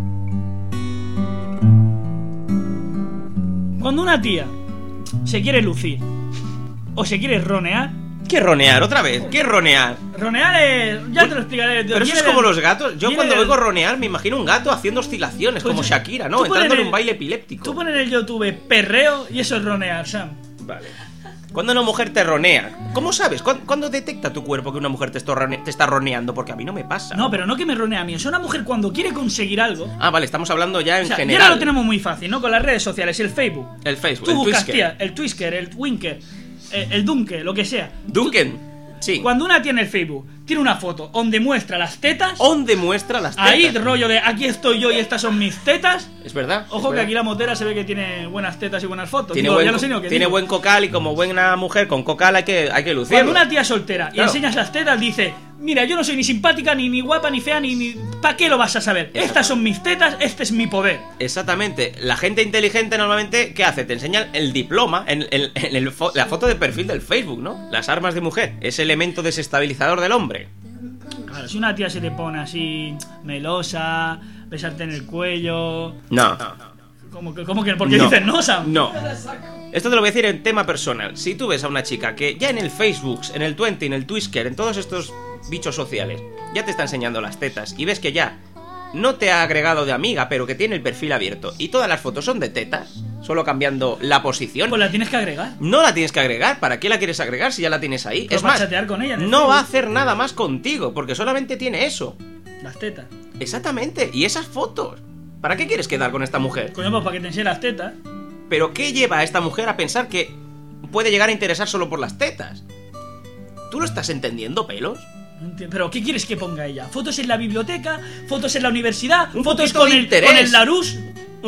[SPEAKER 3] Cuando una tía se quiere lucir o se quiere ronear...
[SPEAKER 4] ¿Qué ronear? ¿Otra vez? ¿Qué ronear?
[SPEAKER 3] Ronear es... Ya te lo explicaré.
[SPEAKER 4] Pero eso es como los gatos. Yo cuando oigo ronear me imagino un gato haciendo oscilaciones, pues como Shakira, ¿no? Entrando en un baile epiléptico.
[SPEAKER 3] Tú pones en el YouTube perreo y eso es ronear, Sam.
[SPEAKER 4] Vale. Cuando una mujer te ronea, ¿cómo sabes? ¿Cuándo detecta tu cuerpo que una mujer te está roneando? Porque a mí no me pasa.
[SPEAKER 3] No, pero no que me ronea a mí. Es una mujer cuando quiere conseguir algo.
[SPEAKER 4] Ah, vale, estamos hablando ya en general.
[SPEAKER 3] Y ahora lo tenemos muy fácil, ¿no? Con las redes sociales, el Facebook.
[SPEAKER 4] Tú
[SPEAKER 3] el
[SPEAKER 4] buscas,
[SPEAKER 3] tía, el Twisker, el Winker, el Dunke, lo que sea.
[SPEAKER 4] Dunken, sí.
[SPEAKER 3] Cuando una tiene el Facebook, tiene una foto donde muestra las tetas.
[SPEAKER 4] Ahí
[SPEAKER 3] rollo de aquí estoy yo y estas son mis tetas.
[SPEAKER 4] Es verdad.
[SPEAKER 3] Ojo que aquí la motera se ve que tiene buenas tetas y buenas fotos.
[SPEAKER 4] Tiene buen cocal y como buena mujer con cocal hay que lucirlo.
[SPEAKER 3] Cuando una tía soltera y enseñas las tetas dice, mira, yo no soy ni simpática, ni guapa, ni fea, ni... ¿Para qué lo vas a saber? Estas son mis tetas, este es mi poder.
[SPEAKER 4] Exactamente. La gente inteligente normalmente, ¿qué hace? Te enseñan el diploma en la foto de perfil del Facebook, ¿no? Las armas de mujer, ese elemento desestabilizador del hombre.
[SPEAKER 3] Claro, si una tía se te pone así melosa, besarte en el cuello...
[SPEAKER 4] No.
[SPEAKER 3] ¿Cómo que? ¿Por qué dices no, Sam?
[SPEAKER 4] No. Esto te lo voy a decir en tema personal. Si tú ves a una chica que ya en el Facebook, en el Twenty, en el Twisker, en todos estos bichos sociales, ya te está enseñando las tetas y ves que ya no te ha agregado de amiga, pero que tiene el perfil abierto y todas las fotos son de tetas, solo cambiando la posición.
[SPEAKER 3] Pues la tienes que agregar.
[SPEAKER 4] No la tienes que agregar. ¿Para qué la quieres agregar si ya la tienes ahí?
[SPEAKER 3] Pero
[SPEAKER 4] es más,
[SPEAKER 3] chatear con ella
[SPEAKER 4] no va a hacer nada más contigo porque solamente tiene eso.
[SPEAKER 3] Las tetas.
[SPEAKER 4] Exactamente. Y esas fotos. ¿Para qué quieres quedar con esta mujer?
[SPEAKER 3] Coño, pues para que te enseñe las tetas.
[SPEAKER 4] ¿Pero qué lleva a esta mujer a pensar que puede llegar a interesar solo por las tetas? ¿Tú lo estás entendiendo, Pelos?
[SPEAKER 3] No entiendo. ¿Pero qué quieres que ponga ella? ¿Fotos en la biblioteca? ¿Fotos en la universidad?
[SPEAKER 4] ¿Fotos
[SPEAKER 3] con el Larousse?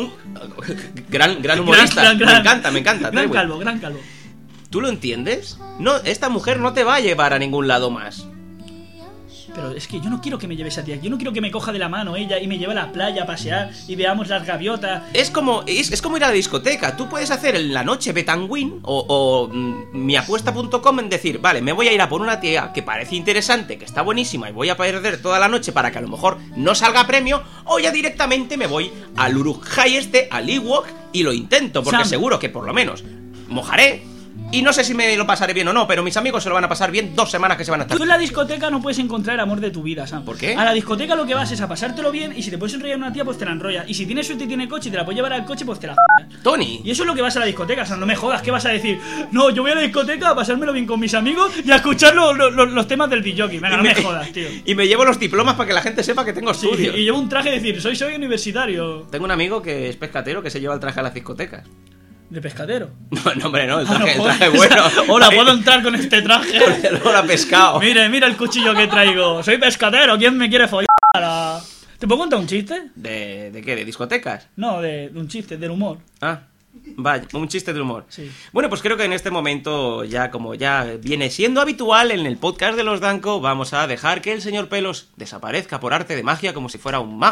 [SPEAKER 4] Gran humorista. Me encanta.
[SPEAKER 3] Gran calvo.
[SPEAKER 4] ¿Tú lo entiendes? No, esta mujer no te va a llevar a ningún lado más.
[SPEAKER 3] Pero es que yo no quiero que me lleve esa tía. Yo no quiero que me coja de la mano ella y me lleve a la playa a pasear y veamos las gaviotas.
[SPEAKER 4] Es como ir a la discoteca. Tú puedes hacer en la noche Betanwin o miapuesta.com en decir, vale, me voy a ir a por una tía que parece interesante, que está buenísima y voy a perder toda la noche para que a lo mejor no salga premio, o ya directamente me voy al Uruk-hai al Ewok y lo intento, porque seguro que por lo menos mojaré. Y no sé si me lo pasaré bien o no, pero mis amigos se lo van a pasar bien 2 semanas que se van a estar.
[SPEAKER 3] Tú en la discoteca no puedes encontrar el amor de tu vida, Sam.
[SPEAKER 4] ¿Por qué?
[SPEAKER 3] A la discoteca lo que vas es a pasártelo bien, y si te puedes enrollar una tía, pues te la enrollas. Y si tienes suerte y tiene coche y te la puedes llevar al coche, pues te la jodas.
[SPEAKER 4] Tony.
[SPEAKER 3] Y eso es lo que vas a la discoteca, Sam. No me jodas, ¿qué vas a decir? No, yo voy a la discoteca a pasármelo bien con mis amigos y a escuchar los temas del DJ. Venga, no me jodas, tío.
[SPEAKER 4] Y me llevo los diplomas para que la gente sepa que tengo estudios.
[SPEAKER 3] Y llevo un traje de decir, soy universitario.
[SPEAKER 4] Tengo un amigo que es pescatero que se lleva el traje a las discotecas.
[SPEAKER 3] ¿De pescadero?
[SPEAKER 4] No, hombre, no, el traje bueno.
[SPEAKER 3] Hola, ¿puedo entrar con este traje?
[SPEAKER 4] Hola, pescado.
[SPEAKER 3] Mira el cuchillo que traigo. Soy pescadero, ¿quién me quiere follar? ¿Te puedo contar un chiste?
[SPEAKER 4] ¿De qué? ¿De discotecas?
[SPEAKER 3] No, de un chiste, del humor.
[SPEAKER 4] Ah, vaya, un chiste de humor.
[SPEAKER 3] Sí.
[SPEAKER 4] Bueno, pues creo que en este momento, como ya viene siendo habitual en el podcast de los Danco, vamos a dejar que el señor Pelos desaparezca por arte de magia como si fuera un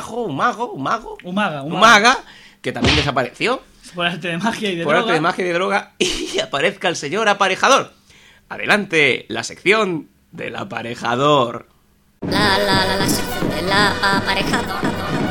[SPEAKER 4] maga, que también desapareció.
[SPEAKER 3] Por arte de magia y de
[SPEAKER 4] droga. Y aparezca el señor aparejador. Adelante, la sección del aparejador.
[SPEAKER 1] La sección del aparejador.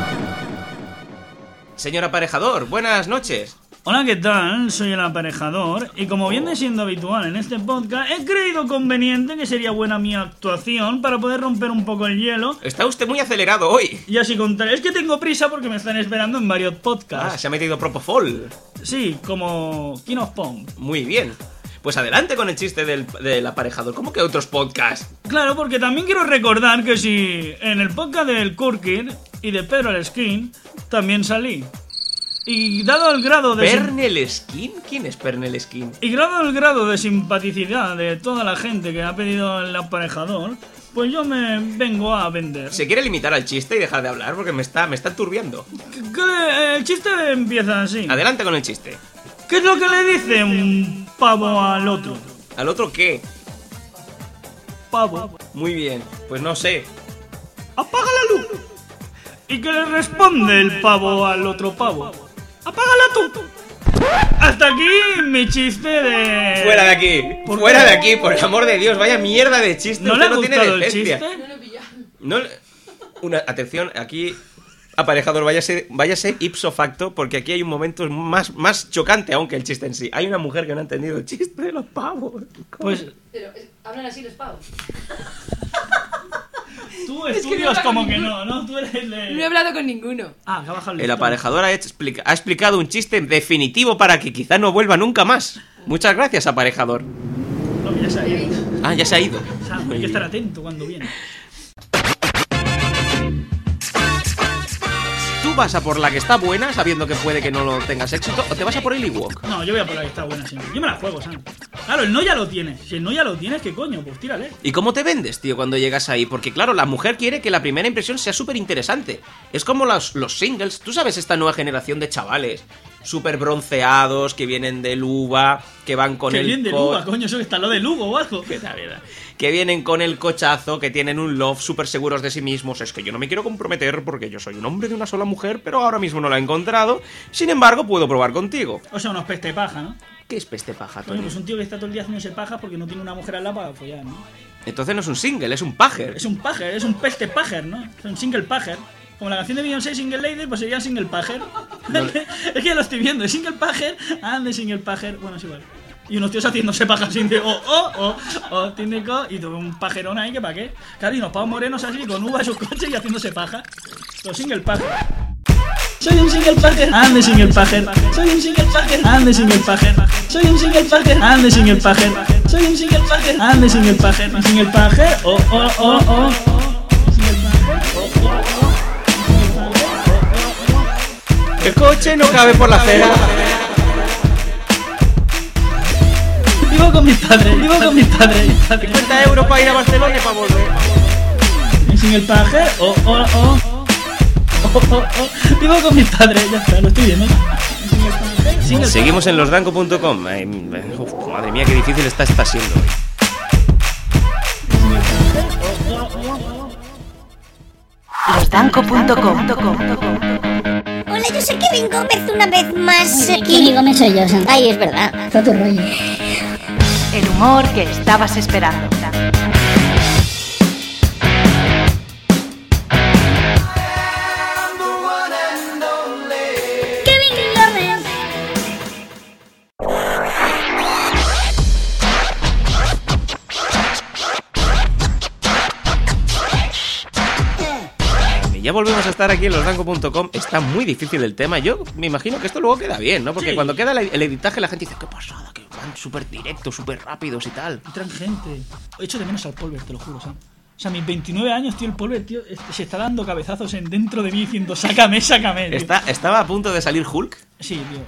[SPEAKER 4] Señor aparejador, buenas noches.
[SPEAKER 3] Hola, ¿qué tal? Soy el aparejador y como viene siendo habitual en este podcast, he creído conveniente que sería buena mi actuación para poder romper un poco el hielo.
[SPEAKER 4] Está usted muy acelerado hoy.
[SPEAKER 3] Y así contaré. Es que tengo prisa porque me están esperando en varios podcasts.
[SPEAKER 4] Ah, se ha metido Propofol.
[SPEAKER 3] Sí, como King of Pong.
[SPEAKER 4] Muy bien. Pues adelante con el chiste del aparejador. ¿Cómo que otros podcasts?
[SPEAKER 3] Claro, porque también quiero recordar que si en el podcast del Kurkid y de Pedro el Skin también salí. Y dado el grado de...
[SPEAKER 4] ¿Pernel Skin? ¿Quién es Pernel Skin?
[SPEAKER 3] Y dado el grado de simpaticidad de toda la gente que ha pedido el aparejador, pues yo me vengo a vender.
[SPEAKER 4] ¿Se quiere limitar al chiste y dejar de hablar? Porque me está turbiando.
[SPEAKER 3] El chiste empieza así.
[SPEAKER 4] Adelante con el chiste.
[SPEAKER 3] ¿Qué es lo que le dice un pavo al otro?
[SPEAKER 4] ¿Al otro qué?
[SPEAKER 3] Pavo.
[SPEAKER 4] Muy bien, pues no sé.
[SPEAKER 3] ¡Apaga la luz! ¿Y qué le responde el pavo al otro pavo? ¡Apágala tú! Hasta aquí mi chiste de...
[SPEAKER 4] Fuera de aquí, fuera de aquí, por el amor de Dios, vaya mierda de chiste.
[SPEAKER 3] ¿No
[SPEAKER 4] Usted
[SPEAKER 3] le ha gustado el chiste?
[SPEAKER 16] No lo he pillado.
[SPEAKER 4] Atención, aquí, aparejador, váyase ipso facto, porque aquí hay un momento más chocante aún que el chiste en sí. Hay una mujer que no ha entendido el chiste de los pavos.
[SPEAKER 3] Pues...
[SPEAKER 16] Pero, ¿hablan así los pavos?
[SPEAKER 3] Tú estudias como que no, tú eres el...
[SPEAKER 16] No he hablado con ninguno.
[SPEAKER 3] Ah, que ha bajado
[SPEAKER 4] el aparejador ha explicado un chiste definitivo para que quizá no vuelva nunca más. Muchas gracias, aparejador.
[SPEAKER 3] No, ya se ha ido.
[SPEAKER 4] Ah, ya se ha ido.
[SPEAKER 3] Hay que estar atento cuando viene.
[SPEAKER 4] ¿Tú vas a por la que está buena, sabiendo que puede que no lo tengas éxito, o te vas a por el Ewok?
[SPEAKER 3] No, yo voy a por la que está buena siempre. Yo me la juego, Sam. Claro, el no ya lo tienes. Si el no ya lo tienes, ¿qué coño? Pues tírale.
[SPEAKER 4] ¿Y cómo te vendes, tío, cuando llegas ahí? Porque claro, la mujer quiere que la primera impresión sea súper interesante. Es como los singles. Tú sabes esta nueva generación de chavales súper bronceados, que vienen del UVA, que van con
[SPEAKER 3] que
[SPEAKER 4] el...
[SPEAKER 3] vienen del UVA, coño, eso que está lo del Lugo o algo.
[SPEAKER 4] ¿Qué tal, verdad? Que vienen con el cochazo, que tienen un love, súper seguros de sí mismos. Es que yo no me quiero comprometer porque yo soy un hombre de una sola mujer, pero ahora mismo no la he encontrado. Sin embargo, puedo probar contigo.
[SPEAKER 3] O sea, unos peste paja, ¿no?
[SPEAKER 4] ¿Qué es peste paja, Tony?
[SPEAKER 3] Coño, pues un tío que está todo el día haciéndose paja porque no tiene una mujer al lado para follar, ¿no?
[SPEAKER 4] Entonces no es un single, es un pajer.
[SPEAKER 3] Es un pajer, es un peste pajer, ¿no? Es un single pajer. Como la canción de Beyoncé, Single Lady, pues sería Single Pajer. No. Es que ya lo estoy viendo, es Single Pajer, de Single Pajer, bueno, es igual. Y unos tíos haciéndose paja sin de tínico, y todo un pajerón ahí, que pa' qué. Claro, y unos pavos morenos así, con uva en sus coches y haciéndose paja. Los Single Pajer. Soy un single pajer, de Single Pajer. Soy un single pajer, de Single Pajer. Soy un single pajer, de Single Pajer. Soy un single pajer, de Single Pajer. Single Pajer,
[SPEAKER 4] El coche no cabe por la acera.
[SPEAKER 3] Vivo con mis padres.
[SPEAKER 4] 50 euros para ir a Barcelona y para volver.
[SPEAKER 3] Sin el paje, Vivo con mis padres, ya está, lo estoy viendo.
[SPEAKER 4] Seguimos en losdanco.com. Madre mía, qué difícil está siendo hoy.
[SPEAKER 17] Losdanco.com.
[SPEAKER 1] Hola, yo soy Kevin Gómez una vez más.
[SPEAKER 15] Kevin Gómez soy yo, Sam.
[SPEAKER 1] Ay, es verdad.
[SPEAKER 15] Todo tu rollo.
[SPEAKER 17] El humor que estabas esperando.
[SPEAKER 4] Ya volvemos a estar aquí en losdanco.com. Está muy difícil el tema. Yo me imagino que esto luego queda bien, ¿no? Porque cuando queda el editaje la gente dice, qué pasada, que van súper directos, súper rápidos y tal.
[SPEAKER 3] Entran gente. Echo de menos al Polver, te lo juro, Sam. O sea, mis 29 años, tío, el Polver, tío, se está dando cabezazos dentro de mí diciendo, sácame, tío.
[SPEAKER 4] ¿Estaba a punto de salir Hulk?
[SPEAKER 3] Sí, tío.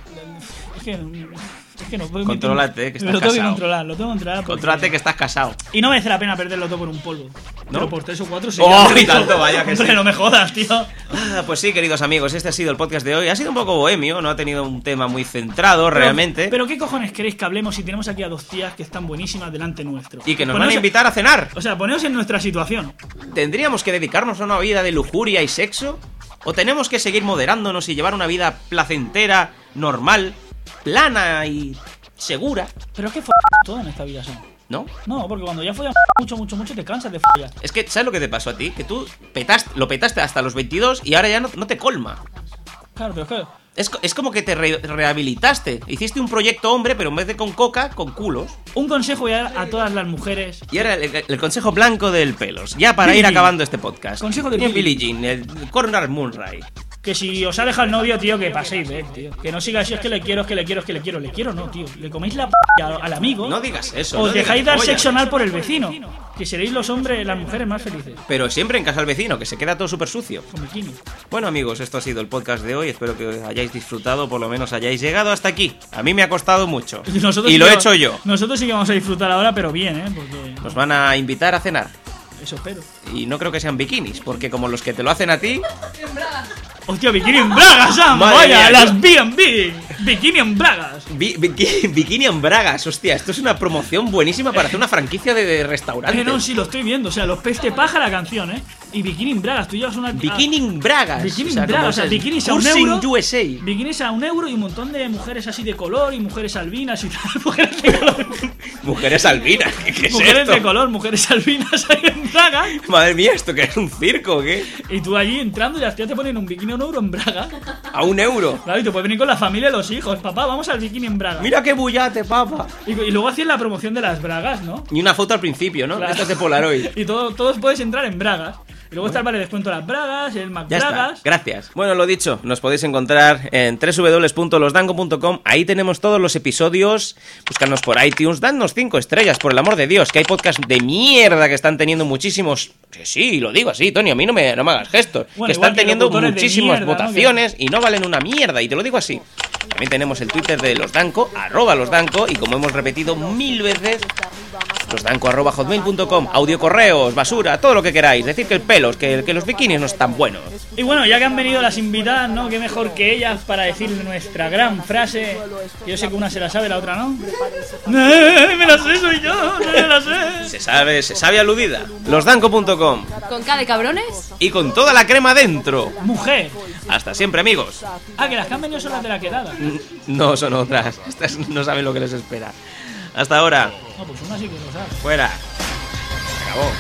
[SPEAKER 3] Es que no puedo.
[SPEAKER 4] Contrólate, que estás
[SPEAKER 3] lo tengo
[SPEAKER 4] casado.
[SPEAKER 3] Lo tengo que controlar.
[SPEAKER 4] Contrólate que estás casado.
[SPEAKER 3] Y no merece la pena perderlo todo por un polvo. ¿No? Pero por 3 o 4 sí.
[SPEAKER 4] ¡Oh, y tanto, vaya que sí!
[SPEAKER 3] No me jodas, tío.
[SPEAKER 4] Pues sí, queridos amigos, este ha sido el podcast de hoy. Ha sido un poco bohemio, no ha tenido un tema muy centrado realmente.
[SPEAKER 3] Pero ¿qué cojones queréis que hablemos si tenemos aquí a dos tías que están buenísimas delante nuestro?
[SPEAKER 4] Y que nos van a invitar a cenar.
[SPEAKER 3] O sea, poneos en nuestra situación.
[SPEAKER 4] ¿Tendríamos que dedicarnos a una vida de lujuria y sexo? ¿O tenemos que seguir moderándonos y llevar una vida placentera, normal, plana y segura?
[SPEAKER 3] Pero es que todo en esta vida son.
[SPEAKER 4] ¿No?
[SPEAKER 3] No, porque cuando ya follas mucho te cansas de follar.
[SPEAKER 4] Es que, ¿sabes lo que te pasó a ti? Que tú lo petaste hasta los 22 y ahora ya no te colma.
[SPEAKER 3] Claro, pero es que...
[SPEAKER 4] Es como que te rehabilitaste. Hiciste un proyecto hombre, pero en vez de con coca, con culos.
[SPEAKER 3] Un consejo ya a todas las mujeres.
[SPEAKER 4] Y ahora el consejo blanco del pelos. Ya para ir acabando este podcast.
[SPEAKER 3] Consejo de
[SPEAKER 4] Billie Jean, el Corner Moonray.
[SPEAKER 3] Que si os ha dejado el novio, tío, que paséis, tío. Que no sigáis, es que le quiero. Le quiero no, tío. Le coméis la al amigo.
[SPEAKER 4] No digas eso.
[SPEAKER 3] Os dejáis dar sexo anal por el vecino. Que seréis los hombres, las mujeres más felices.
[SPEAKER 4] Pero siempre en casa del vecino, que se queda todo súper sucio.
[SPEAKER 3] Con bikini.
[SPEAKER 4] Bueno, amigos, esto ha sido el podcast de hoy. Espero que hayáis disfrutado, por lo menos hayáis llegado hasta aquí. A mí me ha costado mucho. Y lo he hecho yo.
[SPEAKER 3] Nosotros sí que vamos a disfrutar ahora, pero bien, Porque...
[SPEAKER 4] Nos van a invitar a cenar.
[SPEAKER 3] Eso espero.
[SPEAKER 4] Y no creo que sean bikinis, porque como los que te lo hacen a ti...
[SPEAKER 3] ¡Hostia, bikini en bragas, Sam! ¡Vaya, las B&B! ¡Bikini en bragas!
[SPEAKER 4] Bikini en bragas, hostia, esto es una promoción buenísima para hacer una franquicia de restaurante.
[SPEAKER 3] No, sí, lo estoy viendo, o sea, los peste paja la canción, Y bikini en bragas, tú llevas una...
[SPEAKER 4] Bikini en bragas.
[SPEAKER 3] Bikini en bragas, o sea, bikinis a €1.
[SPEAKER 4] USA.
[SPEAKER 3] Bikinis a €1 y un montón de mujeres así de color y mujeres albinas y tal. Mujeres de color.
[SPEAKER 4] Mujeres albinas, ¿qué es
[SPEAKER 3] mujeres
[SPEAKER 4] esto?
[SPEAKER 3] De color, mujeres albinas ahí en bragas.
[SPEAKER 4] Madre mía, ¿esto qué es un circo o qué?
[SPEAKER 3] Y tú allí entrando y las tías te ponen un bikini a €1 en braga.
[SPEAKER 4] ¿A €1?
[SPEAKER 3] Claro, y tú puedes venir con la familia y los hijos. Papá, vamos al bikini en braga.
[SPEAKER 4] Mira qué bullate, papá.
[SPEAKER 3] Y luego hacían la promoción de las bragas, ¿no?
[SPEAKER 4] Y una foto al principio, ¿no?
[SPEAKER 3] Claro.
[SPEAKER 4] Estas de Polaroid.
[SPEAKER 3] Y todos puedes entrar en bragas. Y luego está el vale descuento Las Bragas, el Mac
[SPEAKER 4] Ya está,
[SPEAKER 3] Bragas.
[SPEAKER 4] gracias. Bueno, lo dicho, nos podéis encontrar en www.losdango.com. Ahí tenemos todos los episodios. Búscanos por iTunes, dadnos 5 estrellas, por el amor de Dios, que hay podcasts de mierda que están teniendo muchísimos... Sí, lo digo así, Tony, a mí no me hagas gestos.
[SPEAKER 3] Bueno,
[SPEAKER 4] que están
[SPEAKER 3] igual que
[SPEAKER 4] teniendo
[SPEAKER 3] locutores de
[SPEAKER 4] muchísimas
[SPEAKER 3] mierda, ¿no?
[SPEAKER 4] votaciones y no valen una mierda, y te lo digo así. También tenemos el Twitter de Los Danco, @losdanco, y como hemos repetido 1000 veces, losdanco@hotmail.com, audiocorreos, basura, todo lo que queráis. Decir que el pelos, que los bikinis no están buenos.
[SPEAKER 3] Y bueno, ya que han venido las invitadas, ¿no? Qué mejor que ellas para decir nuestra gran frase. Yo sé que una se la sabe, la otra no. Me la sé, soy yo, no me la sé.
[SPEAKER 4] Se sabe aludida. Losdanco.com.
[SPEAKER 12] ¿Con K de cabrones?
[SPEAKER 4] Y con toda la crema dentro.
[SPEAKER 3] Mujer.
[SPEAKER 4] Hasta siempre, amigos.
[SPEAKER 3] Ah, que las que han venido son las de la quedada.
[SPEAKER 4] No, son otras. Estas no saben lo que les espera. Hasta ahora.
[SPEAKER 3] No, pues una sí que lo sabe.
[SPEAKER 4] Fuera. Se acabó.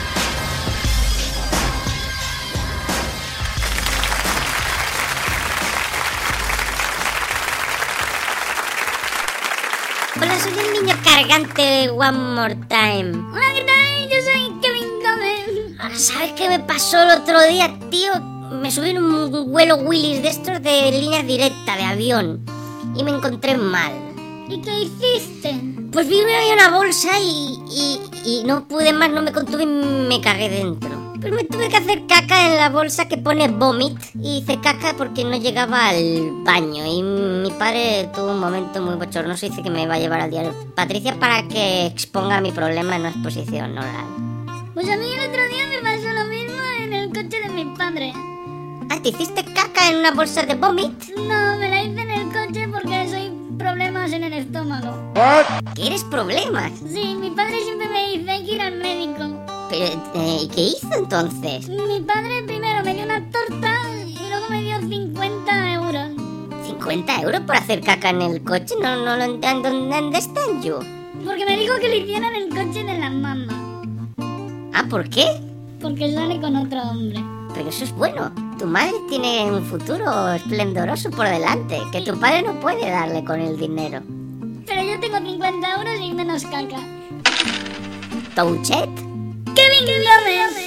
[SPEAKER 1] Hola, soy el niño cargante One More Time. Hola, ¿qué tal? Yo soy Kevin Gómez. ¿Sabes qué me pasó el otro día, tío? Me subí en un vuelo Willis de estos de línea directa, de avión, y me encontré mal. ¿Y qué hiciste? Pues vi una bolsa y no pude más, no me contuve y me cagué dentro. Pero me tuve que hacer caca en la bolsa que pone vomit, y hice caca porque no llegaba al baño, y mi padre tuvo un momento muy bochornoso y dice que me va a llevar al diario Patricia para que exponga mi problema en una exposición oral. Pues a mí el otro día me pasó lo mismo en el coche de mi padre. ¿Ah, te hiciste caca en una bolsa de vomit? No, me la hice en el coche porque soy problemas en el estómago. ¿Quieres problemas? Sí, mi padre siempre me dice hay que ir al médico. Pero, ¿y qué hizo entonces? Mi padre primero me dio una torta y luego me dio 50 euros. ¿50 euros por hacer caca en el coche? No lo entiendo. ¿Dónde están yo? Porque me dijo que lo hiciera en el coche de la mamá. ¿Ah, por qué? Porque sale con otro hombre. Pero eso es bueno. Tu madre tiene un futuro esplendoroso por delante, que tu padre no puede darle con el dinero. Pero yo tengo 50 euros y menos caca. ¿Touchet? ¡Kevin Gómez!